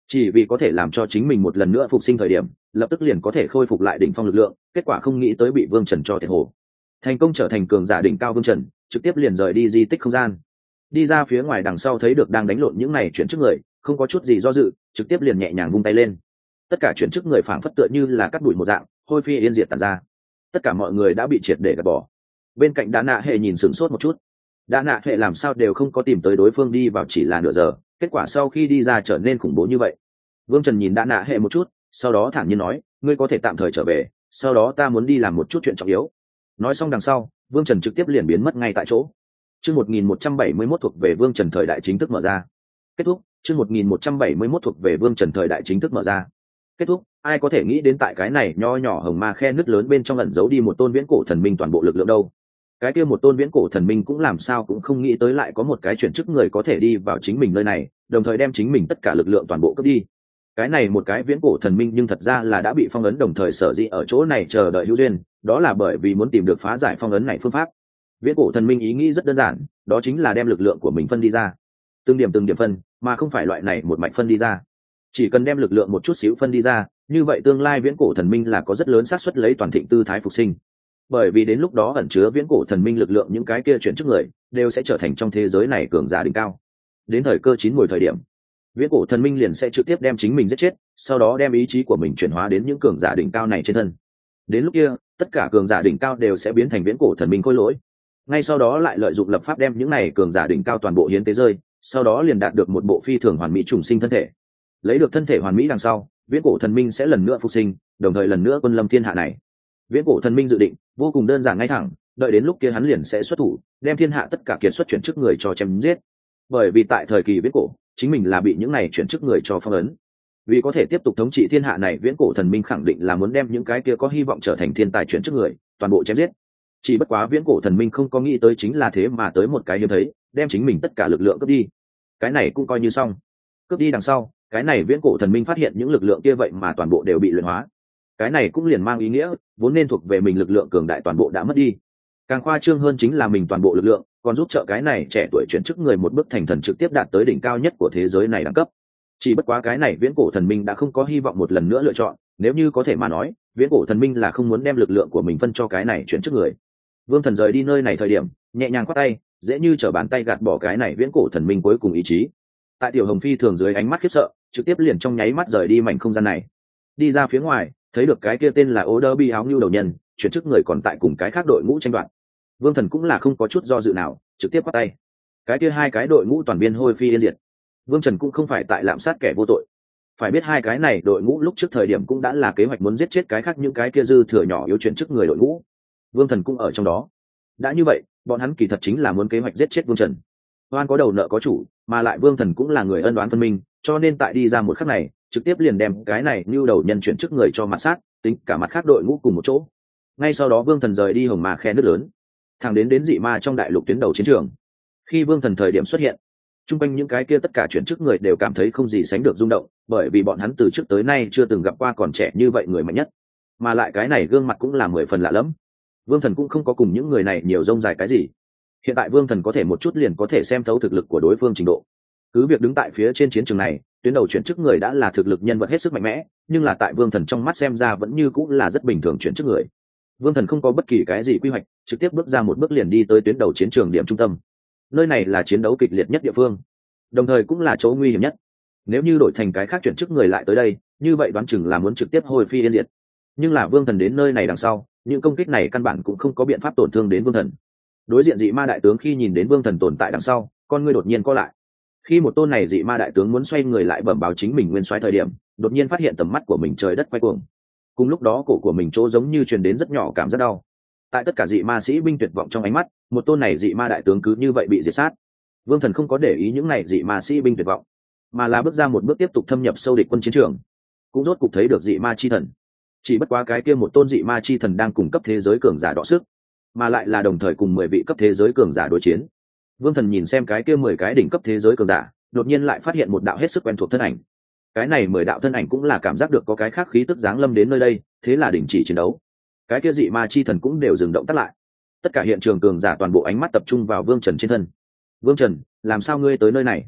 chỉ vì có thể làm cho chính mình một lần nữa phục sinh thời điểm lập tức liền có thể khôi phục lại đỉnh phong lực lượng. Kết quả không nghĩ tới bị Vương Trần cho thiệt hồ, thành công trở thành cường giả đỉnh cao. Vương Trần trực tiếp liền rời đi di tích không gian, đi ra phía ngoài đằng sau thấy được đang đánh lộn những này chuyển chức người, không có chút gì do dự, trực tiếp liền nhẹ nhàng vung tay lên. Tất cả chuyển chức người phảng phất tựa như là cắt đuổi một dạng, hôi phi yên diệt tàn ra. Tất cả mọi người đã bị triệt để gạt bỏ. Bên cạnh Đa Nạ Hệ nhìn sửng sốt một chút. Đa Nạ Hệ làm sao đều không có tìm tới đối phương đi vào chỉ là nửa giờ, kết quả sau khi đi ra trở nên khủng bố như vậy. Vương Trần nhìn Đa Nạ Hệ một chút, sau đó thản nhiên nói, ngươi có thể tạm thời trở về, sau đó ta muốn đi làm một chút chuyện trọng yếu. Nói xong đằng sau, Vương Trần trực tiếp liền biến mất ngay tại chỗ. Chương 1171 thuộc về Vương Trần thời đại chính thức mở ra. Kết thúc. Chương 1171 thuộc về Vương Trần thời đại chính thức mở ra. Kết thúc. Ai có thể nghĩ đến tại cái này nho nhỏ hồng ma khe nứt lớn bên trong ẩn giấu đi một tôn viễn cổ thần minh toàn bộ lực lượng đâu? Cái kia một tôn viễn cổ thần minh cũng làm sao cũng không nghĩ tới lại có một cái chuyển chức người có thể đi vào chính mình nơi này, đồng thời đem chính mình tất cả lực lượng toàn bộ cướp đi. Cái này một cái viễn cổ thần minh nhưng thật ra là đã bị phong ấn, đồng thời sở dĩ ở chỗ này chờ đợi hữu duyên, đó là bởi vì muốn tìm được phá giải phong ấn này phương pháp. Viễn cổ thần minh ý nghĩ rất đơn giản, đó chính là đem lực lượng của mình phân đi ra, từng điểm phân, mà không phải loại này một mạch phân đi ra. Chỉ cần đem lực lượng một chút xíu phân đi ra, như vậy tương lai viễn cổ thần minh là có rất lớn xác suất lấy toàn thịnh tư thái phục sinh. Bởi vì đến lúc đó ẩn chứa viễn cổ thần minh lực lượng những cái kia chuyển chức người đều sẽ trở thành trong thế giới này cường giả đỉnh cao. Đến thời cơ chín mùi thời điểm, viễn cổ thần minh liền sẽ trực tiếp đem chính mình giết chết, sau đó đem ý chí của mình chuyển hóa đến những cường giả đỉnh cao này trên thân. Đến lúc kia, tất cả cường giả đỉnh cao đều sẽ biến thành viễn cổ thần minh khôi lỗi. Ngay sau đó lại lợi dụng lập pháp đem những này cường giả đỉnh cao toàn bộ hiến tế rơi, sau đó liền đạt được một bộ phi thường hoàn mỹ trùng sinh thân thể. Lấy được thân thể hoàn mỹ đằng sau, viễn cổ thần minh sẽ lần nữa phục sinh, đồng thời lần nữa quân lâm thiên hạ này. Viễn cổ thần minh dự định vô cùng đơn giản ngay thẳng, đợi đến lúc kia hắn liền sẽ xuất thủ, đem thiên hạ tất cả kiệt xuất chuyển chức người cho chém giết. Bởi vì tại thời kỳ viễn cổ, chính mình là bị những này chuyển chức người cho phong ấn. Vì có thể tiếp tục thống trị thiên hạ này, viễn cổ thần minh khẳng định là muốn đem những cái kia có hy vọng trở thành thiên tài chuyển chức người toàn bộ chém giết. Chỉ bất quá viễn cổ thần minh không có nghĩ tới chính là thế mà tới một cái hiếm thấy, đem chính mình tất cả lực lượng cướp đi. Cái này cũng coi như xong. Cướp đi đằng sau, cái này viễn cổ thần minh phát hiện những lực lượng kia vậy mà toàn bộ đều bị luyện hóa. Cái này cũng liền mang ý nghĩa vốn nên thuộc về mình lực lượng cường đại toàn bộ đã mất đi. Càng khoa trương hơn chính là mình toàn bộ lực lượng còn giúp trợ cái này trẻ tuổi chuyển chức người một bước thành thần, trực tiếp đạt tới đỉnh cao nhất của thế giới này đẳng cấp. Chỉ bất quá cái này viễn cổ thần minh đã không có hy vọng một lần nữa lựa chọn, nếu như có thể mà nói, viễn cổ thần minh là không muốn đem lực lượng của mình phân cho cái này chuyển chức người. Vương Thần rời đi nơi này thời điểm, nhẹ nhàng khoát tay, dễ như trở bàn tay gạt bỏ cái này viễn cổ thần minh cuối cùng ý chí. Tại Tiểu Hồng Phi thường dưới ánh mắt khiếp sợ, trực tiếp liền trong nháy mắt rời đi mảnh không gian này. Đi ra phía ngoài, thấy được cái kia tên là Oderby áo nưu đầu nhân, chuyển chức người còn tại cùng cái khác đội ngũ tranh đoạt. Vương Thần cũng là không có chút do dự nào, trực tiếp bắt tay. Cái kia hai cái đội ngũ toàn biên hôi phi yên diệt. Vương Trần cũng không phải tại lạm sát kẻ vô tội. Phải biết hai cái này đội ngũ lúc trước thời điểm cũng đã là kế hoạch muốn giết chết cái khác những cái kia dư thừa nhỏ yếu chuyển chức người đội ngũ. Vương Thần cũng ở trong đó. Đã như vậy, bọn hắn kỳ thật chính là muốn kế hoạch giết chết Vương Trần. Oan có đầu nợ có chủ, mà lại Vương Thần cũng là người ân oán phân minh, cho nên tại đi ra một khắc này, trực tiếp liền đem cái này như đầu nhân chuyển chức người cho mặt sát, tính cả mặt khác đội ngũ cùng một chỗ. Ngay sau đó Vương Thần rời đi hồng ma khe nước lớn, thẳng đến dị ma trong đại lục tuyến đầu chiến trường. Khi Vương Thần thời điểm xuất hiện, chung quanh những cái kia tất cả chuyển chức người đều cảm thấy không gì sánh được rung động, bởi vì bọn hắn từ trước tới nay chưa từng gặp qua còn trẻ như vậy người mạnh nhất, mà lại cái này gương mặt cũng là 10 phần lạ lẫm. Vương Thần cũng không có cùng những người này nhiều rông dài cái gì. Hiện tại Vương Thần có thể một chút liền có thể xem thấu thực lực của đối phương trình độ. Cứ việc đứng tại phía trên chiến trường này, tuyến đầu chuyển chức người đã là thực lực nhân vật hết sức mạnh mẽ, nhưng là tại Vương Thần trong mắt xem ra vẫn như cũng là rất bình thường chuyển chức người. Vương Thần không có bất kỳ cái gì quy hoạch, trực tiếp bước ra một bước liền đi tới tuyến đầu chiến trường điểm trung tâm. Nơi này là chiến đấu kịch liệt nhất địa phương, đồng thời cũng là chỗ nguy hiểm nhất. Nếu như đổi thành cái khác chuyển chức người lại tới đây, như vậy đoán chừng là muốn trực tiếp hồi phi yên diệt. Nhưng là Vương Thần đến nơi này đằng sau, những công kích này căn bản cũng không có biện pháp tổn thương đến Vương Thần. Đối diện dị ma đại tướng khi nhìn đến Vương Thần tồn tại đằng sau, con ngươi đột nhiên co lại. Khi một tôn này dị ma đại tướng muốn xoay người lại bẩm báo chính mình nguyên soái thời điểm, đột nhiên phát hiện tầm mắt của mình trời đất quay cuồng. Cùng lúc đó cổ của mình chỗ giống như truyền đến rất nhỏ cảm giác đau. Tại tất cả dị ma sĩ binh tuyệt vọng trong ánh mắt, một tôn này dị ma đại tướng cứ như vậy bị diệt sát. Vương Thần không có để ý những này dị ma sĩ binh tuyệt vọng, mà là bước ra một bước tiếp tục thâm nhập sâu địch quân chiến trường. Cũng rốt cục thấy được dị ma chi thần. Chỉ bất quá cái kia một tôn dị ma chi thần đang cùng cấp thế giới cường giả đọ sức, mà lại là đồng thời cùng 10 vị cấp thế giới cường giả đối chiến. Vương Thần nhìn xem cái kia 10 cái đỉnh cấp thế giới cường giả, đột nhiên lại phát hiện một đạo hết sức quen thuộc thân ảnh. Cái này 10 đạo thân ảnh cũng là cảm giác được có cái khác khí tức giáng lâm đến nơi đây, thế là đình chỉ chiến đấu. Cái kia dị ma chi thần cũng đều dừng động tắt lại. Tất cả hiện trường cường giả toàn bộ ánh mắt tập trung vào Vương Trần trên thân. Vương Trần, làm sao ngươi tới nơi này?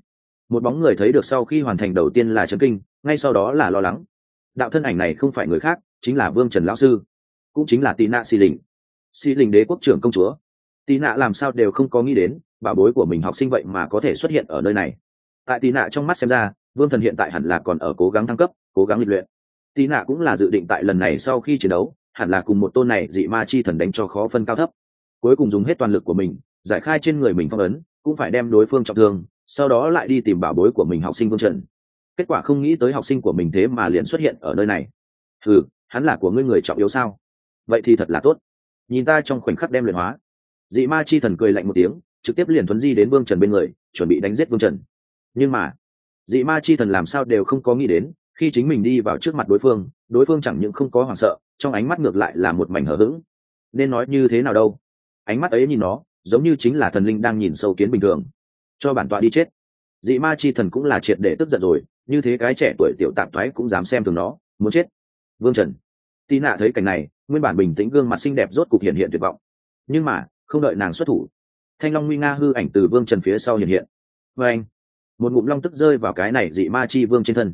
Một bóng người thấy được sau khi hoàn thành đầu tiên là chấn kinh, ngay sau đó là lo lắng. Đạo thân ảnh này không phải người khác, chính là Vương Trần lão sư, cũng chính là Tị Nạ Xì Lình, Xì Lình đế quốc trưởng công chúa. Tị Nạ làm sao đều không có nghĩ đến, bảo bối của mình học sinh vậy mà có thể xuất hiện ở nơi này. Tại Tị Nạ trong mắt xem ra, Vương Thần hiện tại hẳn là còn ở cố gắng thăng cấp, cố gắng lịch luyện. Tị Nạ cũng là dự định tại lần này sau khi chiến đấu, hẳn là cùng một tôn này dị ma chi thần đánh cho khó phân cao thấp. Cuối cùng dùng hết toàn lực của mình, giải khai trên người mình phong ấn, cũng phải đem đối phương trọng thương, sau đó lại đi tìm bảo bối của mình học sinh Vương Trần. Kết quả không nghĩ tới học sinh của mình thế mà liền xuất hiện ở nơi này. Hắn là của ngươi người trọng yếu sao? Vậy thì thật là tốt, nhìn ta trong khoảnh khắc đem luyện hóa. Dị ma chi thần cười lạnh một tiếng, trực tiếp liền thuấn di đến Vương Trần bên người, chuẩn bị đánh giết Vương Trần. Nhưng mà dị ma chi thần làm sao đều không có nghĩ đến, khi chính mình đi vào trước mặt đối phương chẳng những không có hoảng sợ, trong ánh mắt ngược lại là một mảnh hờ hững. Nên nói như thế nào đâu, ánh mắt ấy nhìn nó giống như chính là thần linh đang nhìn sâu kiến bình thường. Cho bản tọa đi chết. Dị ma chi thần cũng là triệt để tức giận rồi, như thế cái trẻ tuổi tiểu tạp thoái cũng dám xem thường nó, muốn chết. Vương Trần. Tị Nạ thấy cảnh này, nguyên bản bình tĩnh gương mặt xinh đẹp rốt cục hiện hiện tuyệt vọng. Nhưng mà không đợi nàng xuất thủ, thanh long nguy nga hư ảnh từ Vương Trần phía sau hiện hiện. Và anh, một ngụm long tức rơi vào cái này dị ma chi vương trên thân.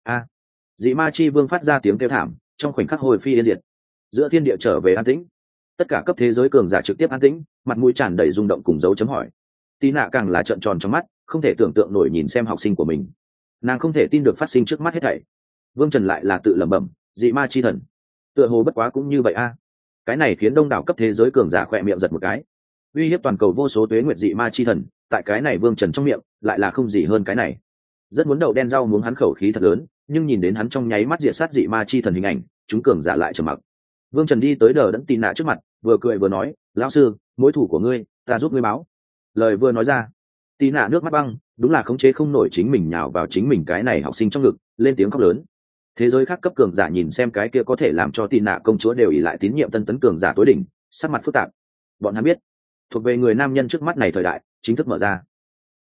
Dị ma chi vương phát ra tiếng kêu thảm, trong khoảnh khắc hồi phi yên diệt. Giữa thiên địa trở về an tĩnh, tất cả cấp thế giới cường giả trực tiếp an tĩnh, mặt mũi tràn đầy rung động cùng dấu chấm hỏi. Tị Nạ càng là trợn tròn trong mắt, không thể tưởng tượng nổi nhìn xem học sinh của mình. Nàng không thể tin được phát sinh trước mắt hết thảy. Vương Trần lại là tự lẩm bẩm, dị ma chi thần, tựa hồ bất quá cũng như vậy a. Cái này khiến đông đảo cấp thế giới cường giả khỏe miệng giật một cái. Uy hiếp toàn cầu vô số tuế nguyệt dị ma chi thần, tại cái này Vương Trần trong miệng lại là không gì hơn cái này. Rất muốn đậu đen rau muống hắn khẩu khí thật lớn, nhưng nhìn đến hắn trong nháy mắt diệt sát dị ma chi thần hình ảnh, chúng cường giả lại trầm mặc. Vương Trần đi tới đờ đẫn Tị Nạ trước mặt, vừa cười vừa nói, lão sư, mối thủ của ngươi ta giúp ngươi báo. Lời vừa nói ra, Tị Nạ nước mắt băng, đúng là khống chế không nổi chính mình nhào vào chính mình cái này học sinh trong ngực, lên tiếng khóc lớn. Thế giới khác cấp cường giả nhìn xem cái kia có thể làm cho Tị Nạ công chúa đều ỷ lại tín nhiệm tân tấn cường giả tối đỉnh, sắc mặt phức tạp. Bọn hắn biết, thuộc về người nam nhân trước mắt này thời đại chính thức mở ra.